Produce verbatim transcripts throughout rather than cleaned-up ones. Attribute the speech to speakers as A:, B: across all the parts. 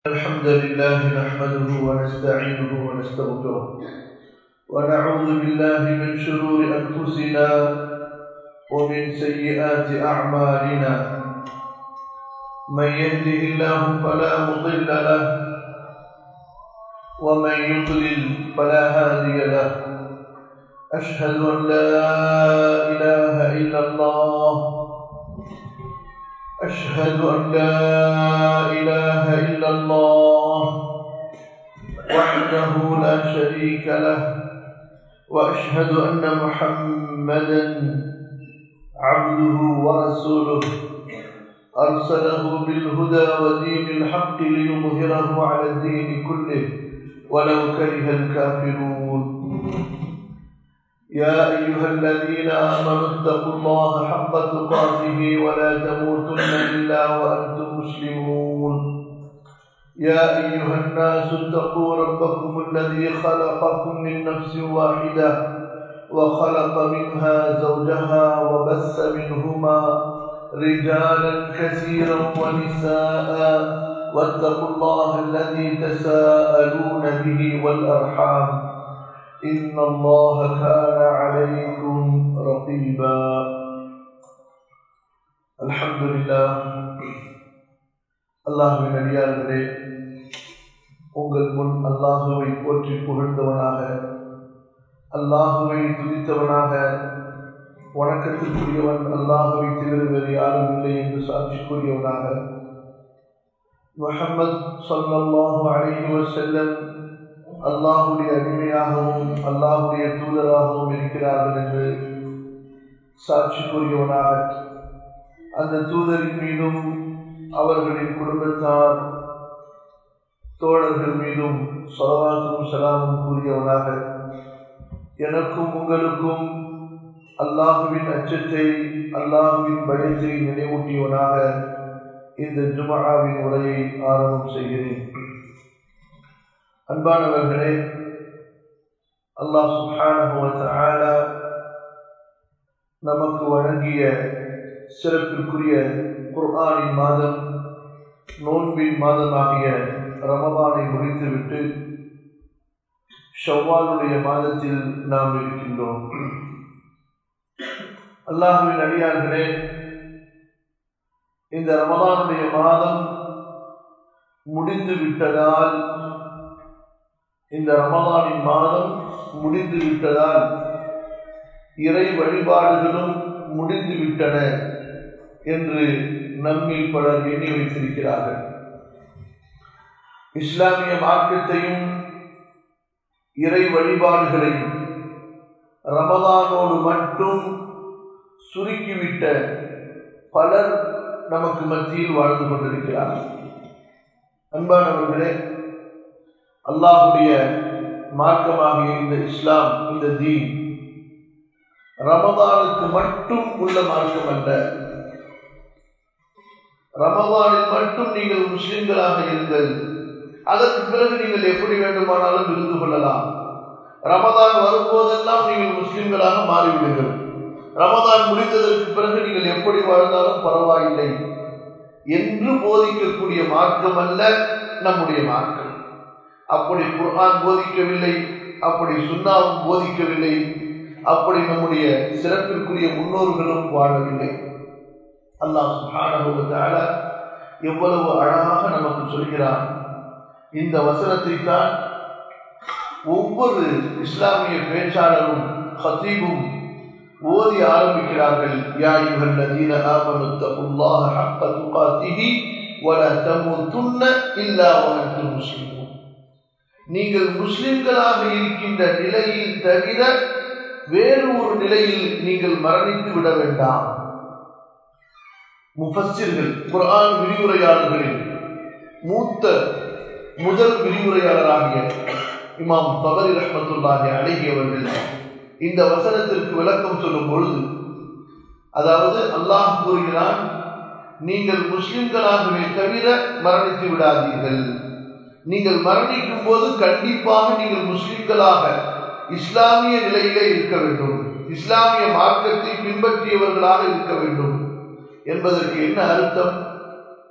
A: الحمد لله نحمده ونستعينه ونستغفره ونعوذ بالله من شرور أنفسنا ومن سيئات أعمالنا من يهده الله فلا مضل له ومن يضلل فلا هادي له أشهد أن لا إله إلا الله أشهد أن لا إله إلا الله وحده لا شريك له وأشهد أن محمدا عبده ورسوله أرسله بالهدى ودين الحق ليظهره على الدين كله ولو كره الكافرون يا أيها الذين آمنوا اتقوا الله حق تقاته ولا تموتن إلا وأنتم مسلمون يا أيها الناس اتقوا ربكم الذي خلقكم من نفس واحدة وخلق منها زوجها وبث منهما رجالا كثيرا ونساء واتقوا الله الذي تساءلون به والأرحام إن الله كان عليكم رقيبا الحمد لله அல்லாஹ்வின் அடியார்களே, உங்கள் முன் அல்லாஹுவை போற்றி புகழ்ந்தவனாக, அல்லாஹுவை துதித்தவனாக, வணக்கத்திற்குரியவன் அல்லாஹுவை தவிர வேறு யாரும் இல்லை என்று சாட்சி கூறியவனாக, முஹம்மது ஸல்லல்லாஹு அலைஹி வஸல்லம் அல்லாஹுடைய அடிமையாகவும் அல்லாஹுடைய தூதராகவும் இருக்கிறார்கள் என்று சாட்சி கூறியவனாக, அந்த தூதரின் மீதும் அவர்களின் குடும்பத்தார் தோழர்கள் மீதும் ஸலவாத்தும் ஸலாமும் கூறியவனாக, எனக்கும் உங்களுக்கும் அல்லாஹுவின் அச்சத்தை அல்லாஹுவின் பயத்தை நினைவூட்டியவனாக இந்த ஜும்ஆவின் உரையை ஆரம்பம் செய்கிறேன். அன்பானவர்களே, அல்லாஹ் சுப்ஹானஹு வ தஆலா நமக்கு வழங்கிய சிறப்பிற்குரிய குர்ஆனின் மாதம், நோன்பின் மாதமாகிய ரமதானை முடித்துவிட்டு ஷவ்வாலுடைய மாதத்தில் நாம் இருக்கின்றோம். அல்லாஹ்வின் அடியார்களே, இந்த ரமதானுடைய மாதம் முடிந்து விட்டதால் இந்த ரமதானின் மாதம் முடிந்து விட்டதால் இறை வழிபாடுகளும் முடிந்து விட்டன என்று நம்மில் பலர் எண்ணி வைத்திருக்கிறார்கள். இஸ்லாமிய மார்க்கத்தையும் இறை வழிபாடுகளையும் ரமதானோடு மட்டும் சுருக்கிவிட்ட பலர் நமக்கு மத்தியில் வாழ்ந்து கொண்டிருக்கிறார்கள். அன்பானவர்களே, அல்லாஹுடைய மார்க்கமாகிய இந்த இஸ்லாம், இந்த தீன் ரமதானுக்கு மட்டும் உள்ள மார்க்கம் அல்ல. ரமதானில் மட்டும் நீங்கள் முஸ்லிம்களாக இருங்கள், அதற்கு பிறகு நீங்கள் எப்படி வேண்டுமானாலும் இருந்து கொள்ளலாம். ரமதான் வரும்போதெல்லாம் நீங்கள் முஸ்லிம்களாக மாறிவிடுங்கள். ரமதான் முடிந்ததற்கு பிறகு நீங்கள் எப்படி வாழ்ந்தாலும் பரவாயில்லை என்று போதிக்கக்கூடிய மார்க்கம் அல்ல நம்முடைய மார்க்கம். அப்படி குர்ஆன் போதிக்கவில்லை, அப்படி சுன்னாவும் போதிக்கவில்லை, அப்படி நம்முடைய சிறப்பிற்குரிய முன்னோர்களும் வாழவில்லை. அல்லாஹ் சுப்ஹானஹு வ தஆலா எவ்வளவு அழகாக நமக்கு சொல்கிறான். இந்த வசனத்தை தான் ஒவ்வொரு இஸ்லாமிய பேச்சாளரும் ஹதீபும் ஓதி ஆரம்பிக்கிறார்கள். யா அய்யுஹல்லதீன ஆமனு தகுல்லாஹ ஹக்க துகாத்திஹி வலா தமூதுன்ன இல்லா வ அன்தும் முஸ்லிமூன். நீங்கள் முஸ்லிம்களாக இருக்கின்ற நிலையில் தவிர வேறு ஒரு நிலையில் நீங்கள் மரணித்து விட வேண்டாம். முஃபஸ்ஸிர்கள், குர்ஆன் விரிவுரையாளர்களில் மூத்த முதல் விரிவுரையாளராகிய இமாம் தபரி ரஹ்மத்துல்லாஹி அலைஹி அவர்கள் இந்த வசனத்திற்கு விளக்கம் சொல்லும் பொழுது, அதாவது அல்லாஹ் கூறுகிறான், நீங்கள் முஸ்லிம்களாகவே தவிர மரணித்து விடாதீர்கள். நீங்கள் மரணிக்கும் போது கண்டிப்பாக நீங்கள் முஸ்லிம்களாக இஸ்லாமிய நிலையிலே இருக்க வேண்டும், இஸ்லாமிய மார்க்கத்தை பின்பற்றியவர்களாக இருக்க வேண்டும் என்பதற்கு என்ன அர்த்தம்?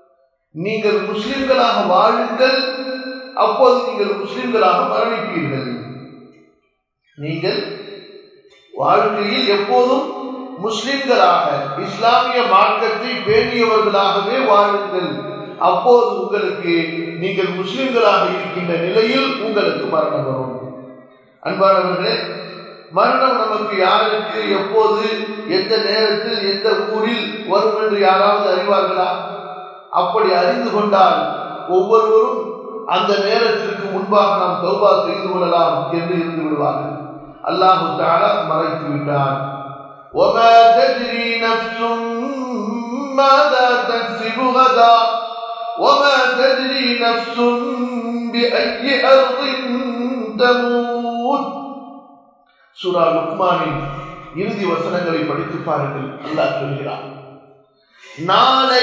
A: நீங்கள் முஸ்லிம்களாக வாழுங்கள், அப்போது நீங்கள் முஸ்லிம்களாக மரணிப்பீர்கள். நீங்கள் வாழ்க்கையில் எப்போதும் முஸ்லிம்களாக இஸ்லாமிய மார்க்கத்தை பேணியவர்களாகவே வாழுங்கள், அப்போது உங்களுக்கு நீங்கள் முஸ்லிம்களாக இருக்கின்ற நிலையில் உங்களுக்கு மரணம் வரும். அன்பானவர்களே, மரணம் நமக்கு யாருக்கு எப்போது எந்த நேரத்தில் எந்த ஊரில் வரும் என்று யாராவது அறிவார்களா? அப்படி அறிந்து கொண்டால் ஒவ்வொருவரும் அந்த நேரத்திற்கு முன்பாக நாம் தௌபா செய்து கொள்ளலாம் என்று இருந்து விடுவார்கள். அல்லாஹு தஆலா மறைத்து விட்டான். وَمَا تَدْرِي نَفْسٌ مَاذَا تَكْسِبُ غَدًا وَمَا تَدْرِي نَفْسٌ بِأَيِّ أَرْضٍ تَمُوتُ. சூரா லுக்மானின் இறுதி வசனங்களை படித்து பாருங்கள். அல்லாஹ் சொல்கிறார், நாளை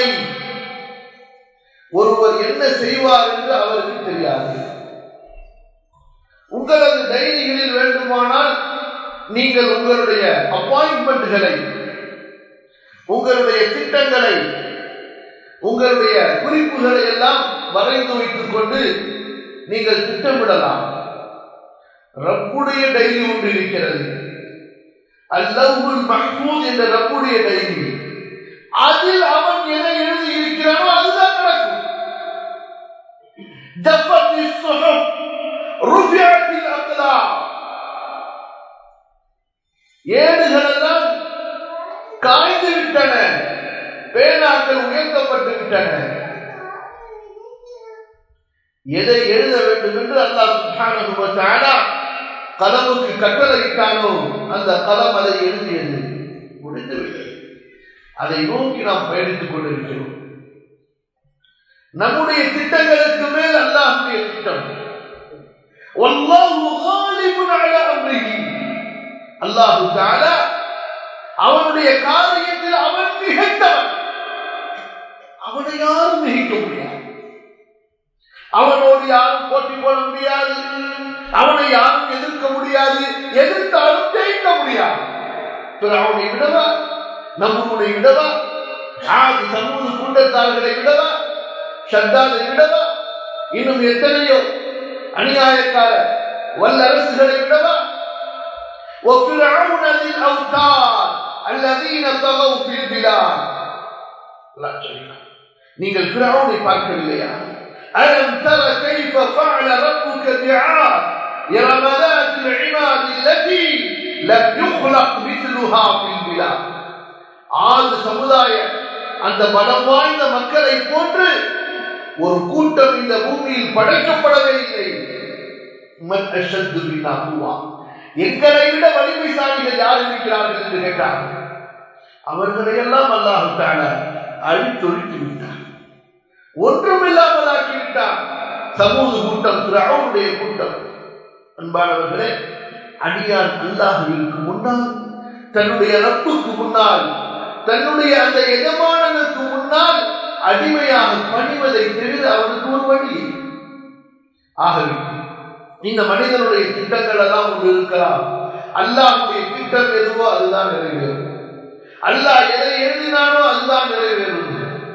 A: ஒருவர் என்ன செய்வார் என்று அவருக்கு தெரியாது. உங்களது டைரிகளில் வேண்டுமானால் நீங்கள் உங்களுடைய அப்பாயின்மெண்ட்களை, உங்களுடைய திட்டங்களை, உங்களுடைய குறிப்புகளை எல்லாம் வரைந்து வைத்துக் கொண்டு நீங்கள் திட்டமிடலாம். ரப்புடைய டைரி ஒன்று இருக்கிறது, அல்லஹ்வுல் மஹ்ஃபூஸ் என்ற ரப்புடைய டைரி. அதில் அவன் எதை எழுதி இருக்கிறானோ அதுதான் நடக்கும். ஜஃபத்திஸ் ஸுஹுஃப் ருஃபிஅத்தில் அக்லாம். ஏடுகள் எல்லாம் காய்ந்து விட்டன, பேனாக்கள் உயர்த்தப்பட்டு விட்டன. எதை எழுத வேண்டும் என்று அல்லாஹ் சுப்ஹானஹு வ தஆலா கலமுக்கு கட்டளையிட்டானோ அந்த கலம் அதை எழுதியது, முடிந்துவிட்டது. அதை நோக்கி நாம் பயணித்துக் கொண்டிருக்கிறோம். நம்முடைய திட்டங்களுக்கு மேல் அல்லாஹ்வுடைய திட்டம். வல்லாஹு காலிபுன் அலா அம்ரிஹி. அல்லாஹ் தஆலா அவனுடைய காரியத்தில் அவன் மிகைத்தவன். அவனை யாரும் மிகைக்க முடியாது. அவனோடு யாரும் போட்டி போட முடியாது. அவனை யாரும் எதிர்க்க முடியாது. எதிர்த்தாலும் ஜெயிக்க முடியாது. பிறவுனை விடவா, நம்முடைய விடவா, ஆதி சமூக கூட்டத்தார்களை விடவா, ஷத்தாதை விடவா, இன்னும் எத்தனையோ அநியாயக்கார வல்லரசுகளை விடவா, وفرعون ذي الأوتاد الذين طغوا في البلاد. நீங்கள் ஃபிரௌனை பார்க்கவில்லையா? ألم تر كيف فعل ربك بعاد إرم ذات العماد التي لم يخلق مثلها في البلاد. ஆது சமுதாய அந்த பலம் வாய்ந்த மக்களை போன்று ஒரு கூட்டம் இந்த பூமியில் படைக்கப்படவே இல்லை. மன் அஷத்து பின்னா குவா. எங்களை விட வலிமைசாலிகள் யார் இருக்கிறார்கள் என்று கேட்டார். அவர்களை எல்லாம் அல்லாஹ் தஆலா அழித்தொழித்து விட்டார், ஒன்றுமில்லாமல் ஆக்கிவிட்டார். சமூக கூட்டம், ஃபிரௌனுடைய கூட்டம். அன்பானவர்களே, அடியான் அல்லாஹ்விற்கு முன்னால், தன்னுடைய ரப்புக்கு முன்னால், தன்னுடைய அந்த எஜமானனுக்கு முன்னால் அடிமையாக பணிவதை தவிர அவனுக்கு ஒரு வழி. ஆகவே இந்த மனிதனுடைய திட்டங்கள் எல்லாம் ஒன்று இருக்கலாம். அல்லாஹ்வுடைய திட்டம் எதுவோ அதுதான் நிறைவேறும். அல்லாஹ் எதை எழுதினானோ அதுதான் நிறைவேறும்.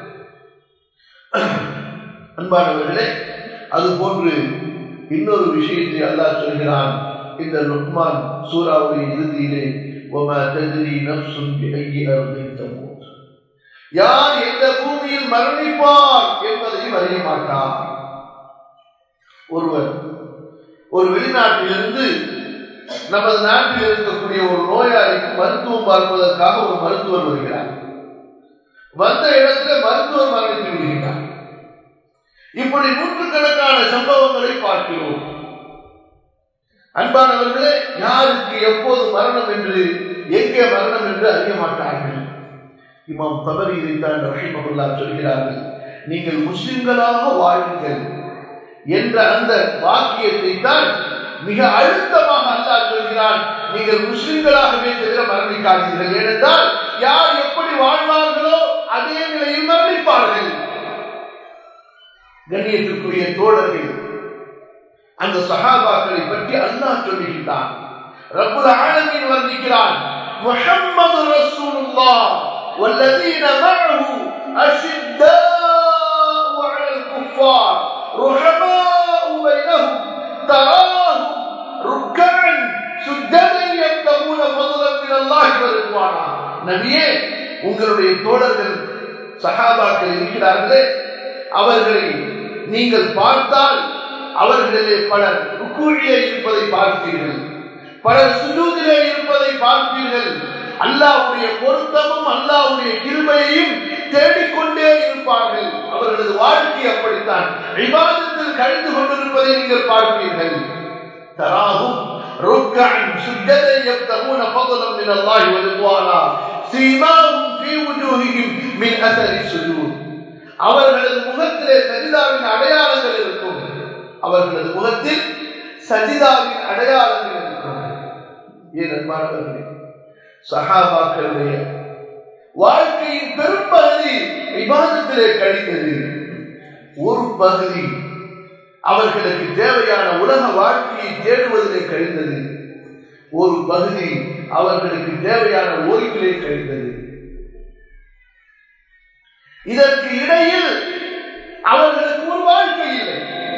A: அன்பானவர்களே, அது போன்று இன்னொரு விஷயத்தை அல்லாஹ் சொல்கிறான் இந்த லுக்மான் சூராவுடைய இறுதியிலே, وَمَا تَدْرِي نَفْسٌ بِأَيِّ أَرْضٍ تَمُوتُ. யார் எந்த பூமியில் மரணிப்பார் என்பதையும் அறிய மாட்டார். ஒருவர் ஒரு வெளிநாட்டிலிருந்து நமது நாட்டில் இருக்கக்கூடிய ஒரு நோயாளிக்கு மருத்துவம் பார்ப்பதற்காக ஒரு மருத்துவர் வருகிறார். வந்த இடத்துல மருத்துவர் மரணித்து விடுகிறார். இப்படி நூற்றுக்கணக்கான சம்பவங்களை பார்க்கிறோம். அன்பானவர்களே, யாருக்கு எப்போது மரணம் என்று, எங்கே மரணம் என்று அறிய மாட்டார்கள். இமாம் தபரி இதைத்தான் ரஹிமஹுல்லாஹ் சொல்கிறார்கள், நீங்கள் முஸ்லிம்களாக வாழுங்கள் என்ற அந்த வாக்கியத்தை தான் மிக அழுத்தமாக அல்லாஹ் சொல்கிறான். நீங்கள் முஸ்லிம்களாகவே தவிர மரணிக்காதீர்கள். ஏனென்றால் யார் எப்படி வாழ்வார்களோ அதே நிலையில் மரணிப்பார்கள். கண்ணியத்திற்குரிய தோழர்கள், அந்த சஹாபாக்களை பற்றி அல்லாஹ் சொல்லுகிறான். ரப்புல் ஆலமீன் வர்ணிக்கிறான், முஹம்மது ரசூலுல்லாஹ் வல்லதீன மஅஹு அஷித்தாஉ الكفار رحماء بينهم تراهم ركعا سجدا يبتغون فضلا من الله ورضوانا. நபியே, உங்களுடைய தோழர்கள் சஹாபாக்கள் இருக்கிறார்களே, அவர்களை நீங்கள் பார்த்தால் அவர்களிலே பலர் ருக்கூஇலே இருப்பதை பார்ப்பீர்கள், பலர் சுஜூதிலே இருப்பதை பார்ப்பீர்கள். அல்லாஹ்வுடைய பொருத்தமும் அல்லாஹ்வுடைய கிருபையையும் தேடிக்கொண்டே இருப்பார்கள். அவர்களது வாழ்க்கை அப்படித்தான், இபாதத்தில் கழிந்து கொண்டிருப்பதை நீங்கள் பார்ப்பீர்கள். தராஹும் ருக்கஅன் சுஜ்ஜதன் யப்தகூன ஃபضلا மின் அல்லாஹி வ ரிضவானா சீமாஹும் ஃபீ வுஜூஹிஹிம் மின் அஸரி சுஜூத். அவர்களது முகத்திலே சஜிதாவின் அடையாளங்கள் இருக்கும். அவர்களது முகத்தில் சஜிதாவின் அடையாளங்கள் இருக்கும். ஏன் அன்பானவர்களே, சஹாபாக்களுடைய வாழ்க்கையின் பெரும்பகுதி இபாதத்திலே கழித்தது. ஒரு பகுதி அவர்களுக்கு தேவையான உலக வாழ்க்கையை தேடுவதிலே கழிந்தது. ஒரு பகுதி அவர்களுக்கு தேவையான ஓய்விலே கழிந்தது. இதற்கு இடையில் அவர்களுக்கு ஒரு வாழ்க்கை இல்லை.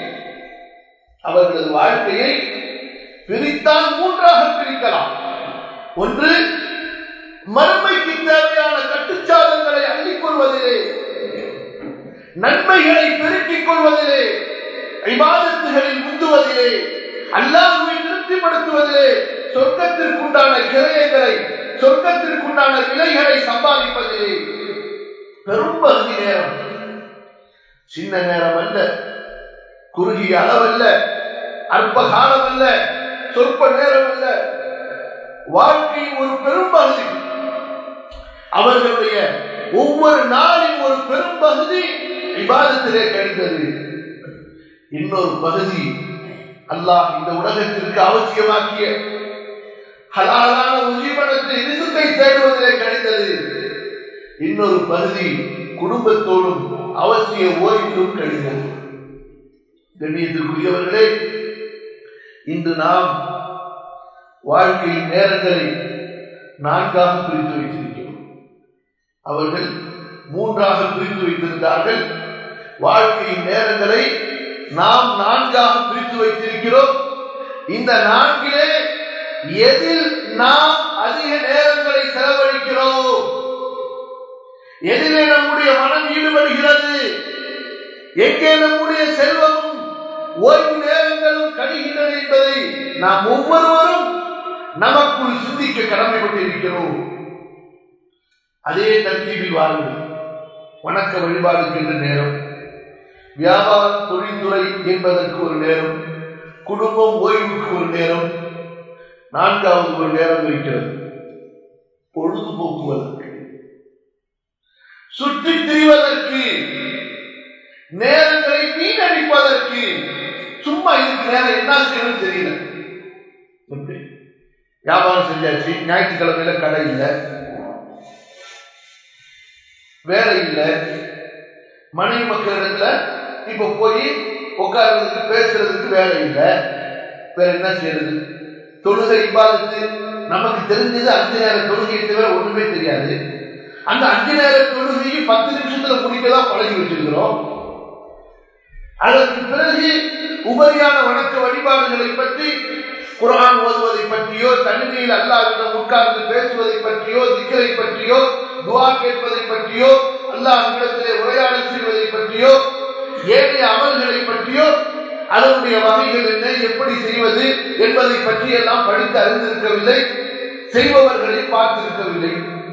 A: அவர்களது வாழ்க்கையை பிரித்தால் மூன்றாக பிரிக்கலாம். ஒன்று, மறுமைக்கு தேவையான கட்டுச்சாதங்களை அள்ளிக் கொள்வதிலே, நன்மைகளை பெருக்கிக் கொள்வதிலே, இபாதத்துகளில் முந்துவதிலே, அல்லாஹ்வை திருப்திப்படுத்துவதிலே, சொர்க்கத்திற்குண்டான கிரயங்களை, சொர்க்கத்திற்குண்டான விலைகளை சம்பாதிப்பதிலே பெரும்பகுதி நேரம். சின்ன நேரம் அல்ல, குறுகிய அளவல்ல, அற்ப காலம் அல்ல, சொற்ப நேரம் அல்ல. வாழ்க்கையின் ஒரு பெரும்பகுதி, அவர்களுடைய ஒவ்வொரு நாளின் ஒரு பெரும்பகுதி இபாதத்திலே கழிந்தது. இன்னொரு பகுதி அல்லாஹ் இந்த உலகத்திற்கு அவசியமாக்கிய ஹலாலான உஜீவனத்தை ரிசுக்கை தேடுவதிலே கழிந்தது. இன்னொரு பகுதி குடும்பத்தோடும் அவசிய ஓய்விலும் கழிந்தது. கண்ணியத்திற்குரியவர்களே, இன்று நாம் வாழ்க்கையின் நேரங்களை நான்காக பிரித்து வைத்திருக்கிறோம். அவர்கள் மூன்றாக பிரித்து வைத்திருந்தார்கள். வாழ்க்கையின் நேரங்களை நாம் நான்காக பிரித்து வைத்திருக்கிறோம். இந்த நான்கிலே எதில் நாம் அதிக நேரங்களை செலவழிக்கிறோம், எதிலே நம்முடைய மனம் ஈடுபடுகிறது, எங்கே நம்முடைய செல்வமும் ஓய்வு நேரங்களும் கழிகின்றன என்பதை நாம் ஒவ்வொருவரும் நமக்குள் சிந்திக்க கடமைப்பட்டிருக்கிறோம். அதே தர்த்தீபில் வாருங்கள். வணக்க வழிபாடுக்கு என்ற நேரம், வியாபாரம் தொழில்துறை என்பதற்கு ஒரு நேரம், குடும்பம் ஓய்வுக்கு ஒரு நேரம், நான்காவது ஒரு நேரம் இருக்கிறது பொழுதுபோக்குவதற்கு, சுற்றித் திரிவதற்கு, நேரங்களை வீணடிப்பதற்கு. சும்மா இதுக்கு நேரம் என்ன செய்யணும் தெரியல. வியாபாரம் செஞ்சாச்சு, ஞாயிற்றுக்கிழமையில கடை இல்லை, வேலை இல்லை, மனைவி மக்களிடத்துல இப்ப போய் உட்கார்றதுக்கு பேசுறதுக்கு வேலை இல்லை, வேற என்ன செய்யறது? தொழுகை இபாதத்து நமக்கு தெரிஞ்சது அஞ்சு நேர தொழுகை தவிர ஒண்ணுமே தெரியாது. அந்த அஞ்சு நேர தொழுகையை பத்து நிமிஷத்துல முடிக்கதான் பழகி வச்சிருக்கிறோம். அதற்கு பிறகு உபரியான வணக்க வழிபாடுகளை பற்றி, குர்ஆன் ஓதுவதை பற்றியோ, தனிமையில் அல்லாஹ்விடம் உட்கார்ந்து பேசுவதை பற்றியோ, திக்ரை பற்றியோ, துஆ கேட்பதை பற்றியோ, அல்லாஹ்விடத்திலே உரையாடல் செய்வதை பற்றியோ, ஏனைய அமல்களை பற்றியோ, அதனுடைய வகைகள் என்ன, எப்படி செய்வது என்பதை பற்றி எல்லாம் படித்து அறிந்திருக்கவில்லை, செய்பவர்களை பார்த்திருக்கவில்லை.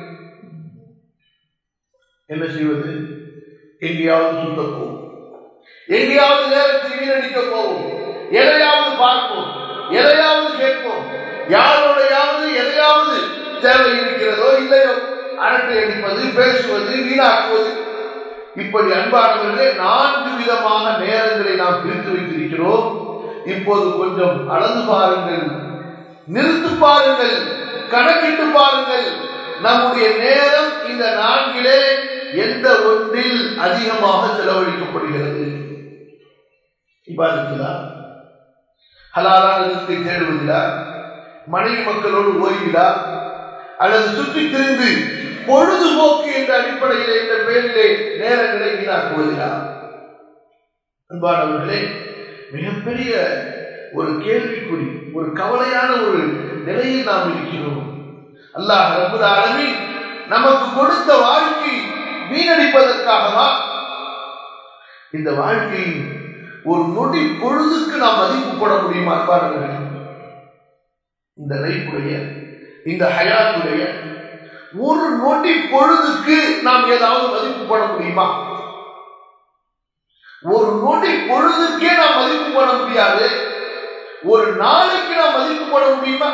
A: என்ன செய்வது? எங்கேயாவது சுத்தப்போம், எங்கேயாவது நேரத்தை வீணடிக்க போவோம், எதையாவது பார்ப்போம், எதையாவது கேட்போம், யாரோடையாவது எதையாவது தேவை இருக்கிறதோ இல்லையோ அரட்டை அடிப்பது, பேசுவது, வீணாக்குவது. இப்படி அன்பானவர்களே நான்கு விதமான நேரங்களை நாம் பிரித்து வைத்திருக்கிறோம். இப்போது கொஞ்சம் அளந்து பாருங்கள், நிறுத்து பாருங்கள், கணக்கிட்டு பாருங்கள். நம்முடைய நேரம் இந்த நான்கிலே எந்த ஒன்றில் அதிகமாக செலவழிக்கப்படுகிறது? இபாதத்திலா, ஹலாலான ரிஸ்கை தேடுவதிலா, மனைவி மக்களோடு ஓய்விலா, அல்லது சுற்றி திரிந்து பொழுதுபோக்கு என்ற அடிப்படையில் என்ற பெயரிலே நேரங்களை வீணாக்குவதிலா? அன்பானவர்களே, மிகப்பெரிய ஒரு கேள்விக்குறி, ஒரு கவலையான ஒரு நிலையில் நாம் இருக்கிறோம். அல்லாஹ் ரப்பல் ஆலமீன் நமக்கு கொடுத்த வாழ்க்கை வீணடிப்பதற்காகவா? இந்த வாழ்க்கையின் ஒரு நொடி பொழுதுக்கு நாம் மதிப்பு போட முடியுமா? அன்பானவர்களே, இந்த லைஃபுடைய, இந்த ஹயாத்துடைய ஒரு நொடி பொழுதுக்கு நாம் ஏதாவது மதிப்பு போட முடியுமா? ஒரு நொடி பொழுதுக்கே நாம் மதிப்பு போட முடியாது. ஒரு நாளைக்கு நாம் மதிப்பு போட முடியுமா?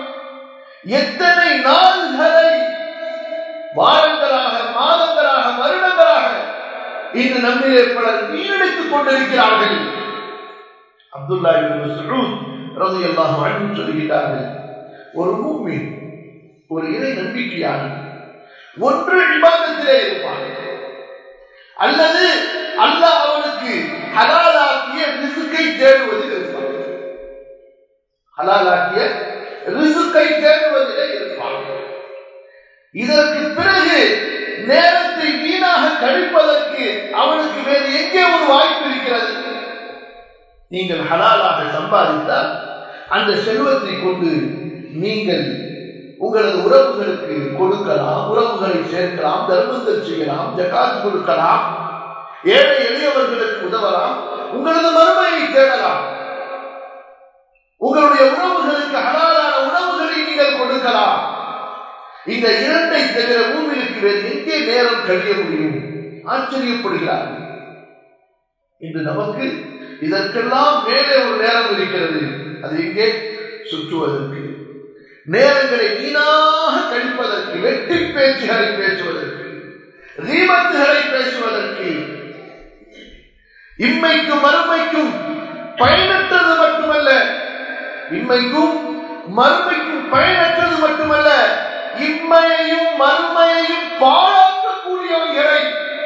A: எத்தனை நாள்களை வாரங்களாக, மாதங்களாக, வருடங்களாக இன்று நம்மிலே பலர் வீணடித்துக் கொண்டிருக்கிறார்கள். அப்துல்லா இப்னு மஸ்ஊத் ரலியல்லாஹு அன்ஹு சொல்கிறார்கள், ஒரு முஃமின், ஒரு இறை நம்பிக்கையாளர் ஒன்று இபாதத்திலே இருப்பான், அல்லது அல்லாஹ் அவனுக்கு ஹலாலாக்கிய ரிஸ்கை தேடுவதில் இருப்பான். ஹலாலாக்கிய ரிஸ்கை தேடுவதிலே இருப்பான். இதற்கு பிறகு நேரத்தை வீணாக கழிப்பதற்கு அவனுக்கு வேறு எங்கே ஒரு வாய்ப்பு இருக்கிறது? நீங்கள் ஹலாலாக சம்பாதித்தால் அந்த செல்வத்தை கொண்டு நீங்கள் உங்களது உறவுகளுக்கு கொடுக்கலாம், உறவுகளை சேர்க்கலாம், தர்மங்கள் செய்யலாம், ஜகாத் கொடுக்கலாம், ஏழை எளியவர்களுக்கு உதவலாம், உங்களது மறுமையை தேடலாம், உங்களுடைய உறவுகளுக்கு ஹலாலான உணவுகளை நீங்கள் கொடுக்கலாம். இந்த இரண்டை தவிர பூமிக்கு வேறு எங்கே நேரம் கழிய முடியும்? ஆச்சரியப்படுகிறார்கள். இன்று நமக்கு இதற்கெல்லாம் மேலே ஒரு நேரம் இருக்கிறது. அது எங்கே? சுற்றுவதற்கு, நேரங்களை வீணாக கழிப்பதற்கு, வெட்டி பேச்சுகளை பேசுவதற்கு, ரீமத்துகளை பேசுவதற்கு, இம்மைக்கும் மறுமைக்கும் பயனற்றது மட்டுமல்ல, இம்மைக்கும் மறுமைக்கும் பயனற்றது மட்டுமல்ல, இம்மையையும் மறுமையையும் பாழாக்கக்கூடியவைகளை,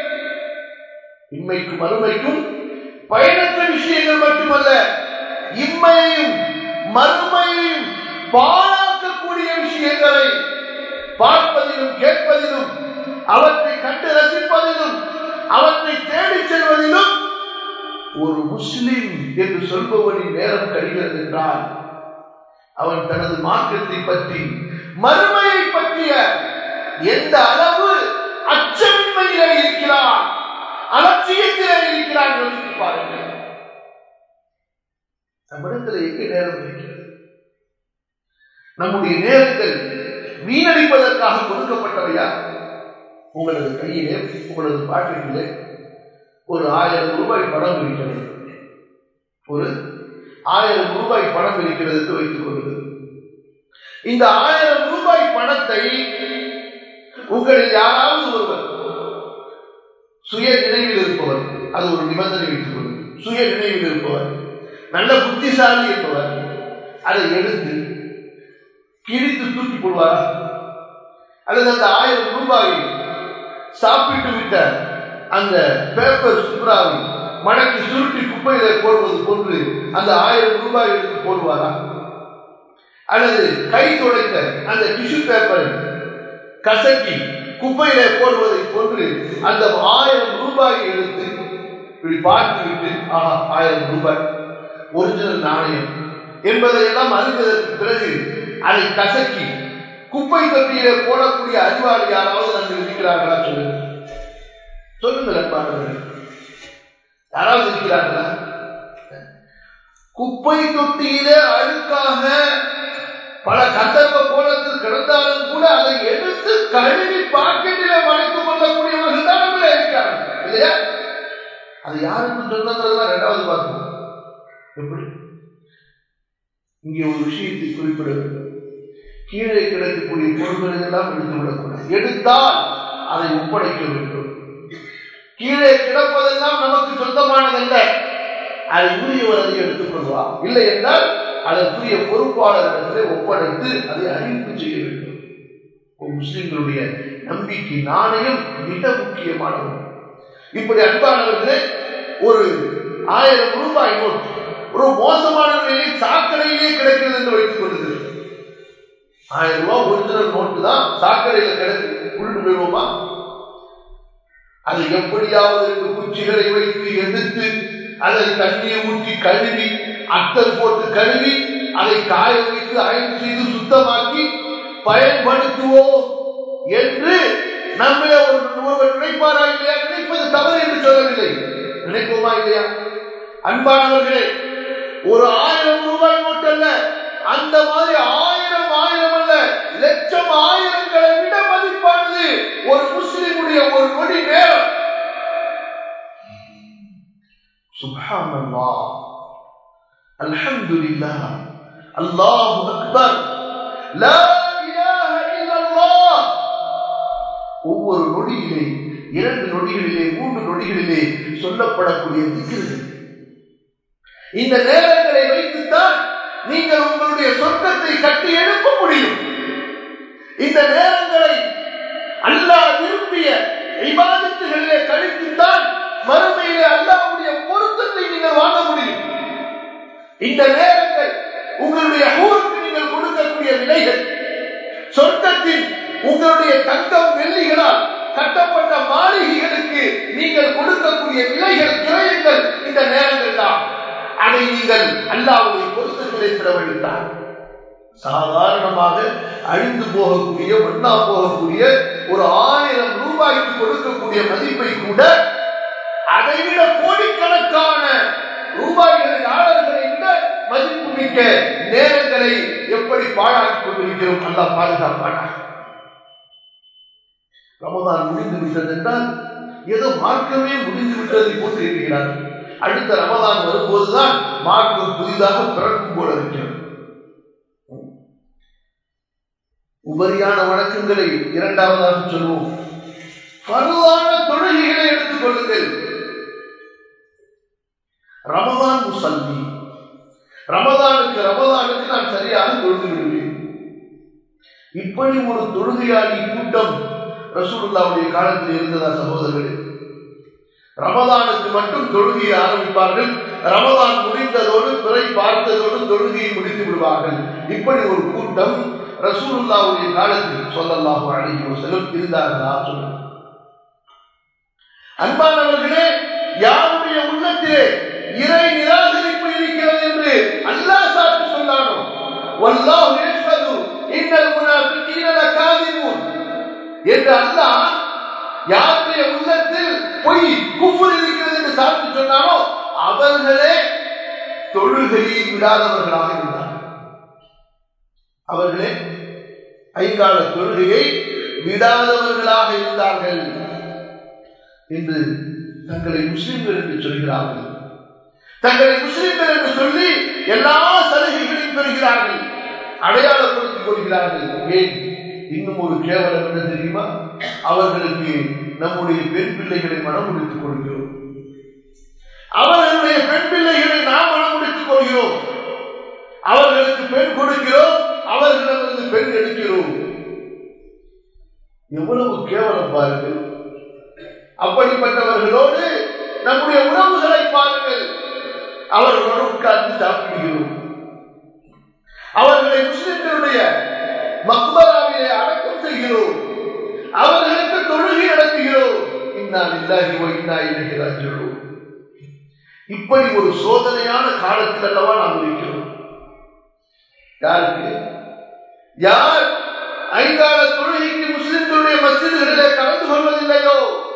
A: இம்மைக்கும் மறுமைக்கும் பயனற்ற விஷயங்கள் மட்டுமல்ல, இம்மையையும் மறுமையையும் பாழாக்கக்கூடிய விஷயங்களை பார்ப்பதிலும் கேட்பதிலும், அவற்றை கண்டு ரசிப்பதிலும், அவற்றை தேடிச் செல்வதிலும் ஒரு முஸ்லிம் என்று சொல்பவனின் நேரம் கழிகிறது என்றால் அவன் தனது மார்க்கத்தை பற்றி, மறுமையை பற்றிய எந்த அளவு அச்சமின்மையிலே இருக்கிறான், அலட்சியத்திலே இருக்கிறான் யோசித்து பாருங்கள். நம்மிடத்தில் எங்கே நேரம் இருக்கிறது? நம்முடைய நேரங்கள் வீணடிப்பதற்காக கொடுக்கப்பட்டவையா? உங்களது கையிலே, உங்களது பாக்கெட்டிலே ஒரு ஆயிரம் ரூபாய் பணம் இருக்கிறது, ஒரு ஆயிரம் ரூபாய் பணம் இருக்கிறது என்று வைத்துக் கொள்வது. இந்த ஆயிரம் ரூபாய் பணத்தை உங்களில் யாராவது ஒருவர் சுய நினைவில் இருப்பவர், அது ஒரு நிபந்தனை வைத்துக் கொள்வது, சுய நினைவில் இருப்பவர், நல்ல புத்திசாலி என்பவர் அதை எடுத்து கிழித்து தூக்கி போடுவாரா? அல்லது அந்த ஆயிரம் ரூபாயை சாப்பிட்டு விட்ட அந்த பேப்பர் சுப்ராவை மடக்கி சுருட்டி குப்பையில போடுவது போன்று அந்த ஆயிரம் ரூபாய் எடுத்து போடுவாரா? அல்லது கை துடைத்த அந்த டிஷ்யூ பேப்பரை கசக்கி குப்பையில போடுவதை போன்று அந்த ஆயிரம் ரூபாயை எடுத்து இப்படி பார்த்து விட்டு, ஆஹா, ஆயிரம் ரூபாய் ஒரிஜினல் நாணயம் என்பதையெல்லாம் அறிந்ததற்கு பிறகு அதை கசக்கி குப்பை தொட்டியிலே போடக்கூடிய அறிவாளி யாராவது அங்கு இருக்கிறார்களா? சொல்லுங்க, சொல்லுங்கள் அன்பானவர்களே, யாராவது இருக்கிறார்களா? குப்பை தொட்டியிலே அழுக்காக பல கந்தர்வ கோலத்தில் கிடந்தாலும் கூட அதை எடுத்து கழுவி பாக்கெட்டிலே மறைத்துக் கொள்ளக்கூடியவர்கள் தான் நம்மளே இருக்கிறார்கள், இல்லையா? அது யாருக்கு சொன்னதுதான் இரண்டாவது பார்க்கணும். எப்படி? இங்கே ஒரு விஷயத்தை குறிப்பிட வேண்டும். கீழே கிடக்கக்கூடிய பொருள்களை எல்லாம் எடுத்து விடக்கூடாது. எடுத்தால் அதை ஒப்படைக்க வேண்டும். கீழே கிடப்பதெல்லாம் நமக்கு சொந்தமானதல்ல, அதை உரியவர் அதை எடுத்துக் கொள்வார். இல்லை என்றால் அதற்குரிய பொறுப்பாளர்களிடத்திலே ஒப்படைத்து அதை அறிவிப்பு செய்ய வேண்டும். ஒரு முஸ்லிம்களுடைய நம்பிக்கை நாணயம் மிக முக்கியமானது. இப்படி அன்பானவர்களே, ஒரு ஆயிரம் ரூபாய் நோட் ஒரு மோசமான நிலையில் சாக்கடையிலே கிடைக்கிறது என்று வைத்துக் கொள்ளுங்கள். ஆயிரம் ரூபாய் ஒரிஜினல் நோட்டு தான் சாக்கடையில கிடைக்கு, உருண்டு போயிடுவோமா? அது எப்படியாவது ரெண்டு குச்சிகளை வைத்து எடுத்து அதை தண்ணீர் ஊற்றி கழுவி அத்தர் போட்டு கழுவி அதை காய வைத்து அயன் செய்து சுத்தமாக்கி பயன்படுத்துவோம் என்று நம்மளே ஒரு ஒருவர் நினைப்பாரா இல்லையா? நினைப்பது தவறு என்று சொல்லவில்லை. நினைப்போமா இல்லையா? அன்பானவர்களே, ஒரு ஆயிரம் ரூபாய் நோட்டு அல்ல, அந்த மாதிரி ஆயிரம் ஆயிரம் அல்ல, லட்சம் ஆயிரங்களை விட மதிப்பானது ஒரு முஸ்லிமுடைய ஒரு நொடி நேரம். சுப்ஹானல்லாஹ், அல்ஹம்துலில்லாஹ், அல்லாஹு அக்பர், லா இலாஹ இல்லல்லாஹ். ஒவ்வொரு நொடியிலே, இரண்டு நொடிகளிலே, மூன்று நொடிகளிலே சொல்லப்படக்கூடிய திக்ர்கள். இந்த நேரங்களை வைத்துத்தான் நீங்கள் உங்களுடைய சொர்க்கத்தை கட்டி எழுப்ப முடியும். இந்த நேரங்களை அல்லாஹ் விரும்பிய இபாதத்துகளிலே கழித்துத்தான் மறுமையிலே அல்லாஹ்வுடைய பொருத்தத்தை நீங்கள் வாங்க முடியும். இந்த நேரங்கள் உங்களுடைய ஊருக்கு நீங்கள் கொடுக்கக்கூடிய விலைகள், சொர்க்கத்தில் உங்களுடைய தங்கம் வெள்ளிகளால் கட்டப்பட்ட மாளிகைகளுக்கு நீங்கள் கொடுக்கக்கூடிய விலைகள், கிரயங்கள் இந்த நேரங்கள் தான். அதை நீங்கள் அல்லாஹ்வுடைய பொருத்தத்திலே செலவழித்தார். சாதாரணமாக அழிந்து போகக்கூடிய, ஒன்னா போகக்கூடிய ஒரு ஆயிரம் ரூபாய்க்கு கொடுக்கக்கூடிய மதிப்பை கூட அதைவிட கோடிக்கணக்கான ரூபாய்களை, டாலர்களை விட மதிப்பு மிக்க நேரங்களை எப்படி பாழாக்கிக் கொண்டிருக்கிறோம். அல்லாஹ் பாதுகாப்பானார். ரமதான் முடிந்து விட்டது என்றால் ஏதோ மார்க்கமே முடிந்து விட்டதை போன்று இருக்கிறார். அடுத்த ரமதான் வரும்போதுதான் மார்க்கம் புதிதாக பிறக்கும் போல இருக்கிறது. உபரியான வணக்கங்களை இரண்டாவதாக சொல்வோம். பரவான தொழுகைகளை எடுத்துக் கொள்ளுங்கள். ரமதான் முசல்லி, ரமதானுக்கு ரமதானுக்கு நான் சரியாக தொழுது விடுவேன். இப்படி ஒரு தொழுகையாளி கூட்டம் ரசூலுல்லாஹ்வுடைய காலத்தில் இருந்ததா சகோதரர்களே? ரமதானுக்கு மட்டும் தொழுகையை ஆரம்பிப்பார்கள், ரமதான் முடிந்ததோடு பிறை பார்த்ததோடு தொழுகையை முடித்து விடுவார்கள். இப்படி ஒரு கூட்டம் ரசூலுல்லாஹ்வுடைய காலத்தில் ஸல்லல்லாஹு அலைஹி வஸல்லம் இருந்தார்களா? சொல்லுங்க. அன்பானவர்களே, யாருடைய உள்ளத்திலே இறை நிராகரிப்பு இருக்கிறது என்று அல்லாஹ் சாட்சி சொன்னானோ, வல்லாஹு யஷ்ஹது இன்னல் முனாஃபிகீன லகாதிபூன் என்று அல்லாஹ் யாருடைய உள்ளத்தில் பொய், குஃப்ர் இருக்கிறது என்று சாட்சி சொன்னானோ அவர்களே தொழுகையை விடாதவர்களாக இருந்தார்கள். அவர்களே ஐங்கால தொழுகையை விடாதவர்களாக இருந்தார்கள் என்று தங்களை முஸ்லிம்கள் என்று சொல்கிறார்கள். தங்களை முஸ்லிம்கள் என்று சொல்லி எல்லா சலுகைகளையும் பெறுகிறார்கள், அடையாளப்படுத்திக் கொள்கிறார்கள். ஏன்? இன்னும் ஒரு கேவலம் என்ன தெரியுமா? அவர்களுக்கு நம்முடைய பெண் பிள்ளைகளை மனம் முடித்துக் கொள்கிறோம், அவர்களுடைய பெண் பிள்ளைகளை நாம் மனம் முடித்துக் கொள்கிறோம், அவர்களுக்கு பெண் கொடுக்கிறோம், அவர்களிடமிருந்து பெண் எடுக்கிறோம். எவ்வளவு கேவலம் பாருங்கள். அப்படிப்பட்டவர்களோடு நம்முடைய உறவுகளை பாருங்கள். அவர்களோடு உட்கார்ந்து சாப்பிடுகிறோம், அவர்களை முஸ்லிம்களுடைய மக்பராவிலே அடக்கம் செய்கிறோம், அவர்களுக்கு தொழுகை நடத்துகிறோம். இன்னா லில்லாஹி வ இன்னா இலைஹி ராஜிஊன். இப்படி ஒரு சோதனையான காலத்தில் அல்லவா நாம் இருக்கிறோம். யாருக்கு? யார் ஐங்கால தொழுகைக்கு முஸ்லிம்களுடைய மஸ்ஜிதுகளிலே கலந்து கொள்வதில்லையோ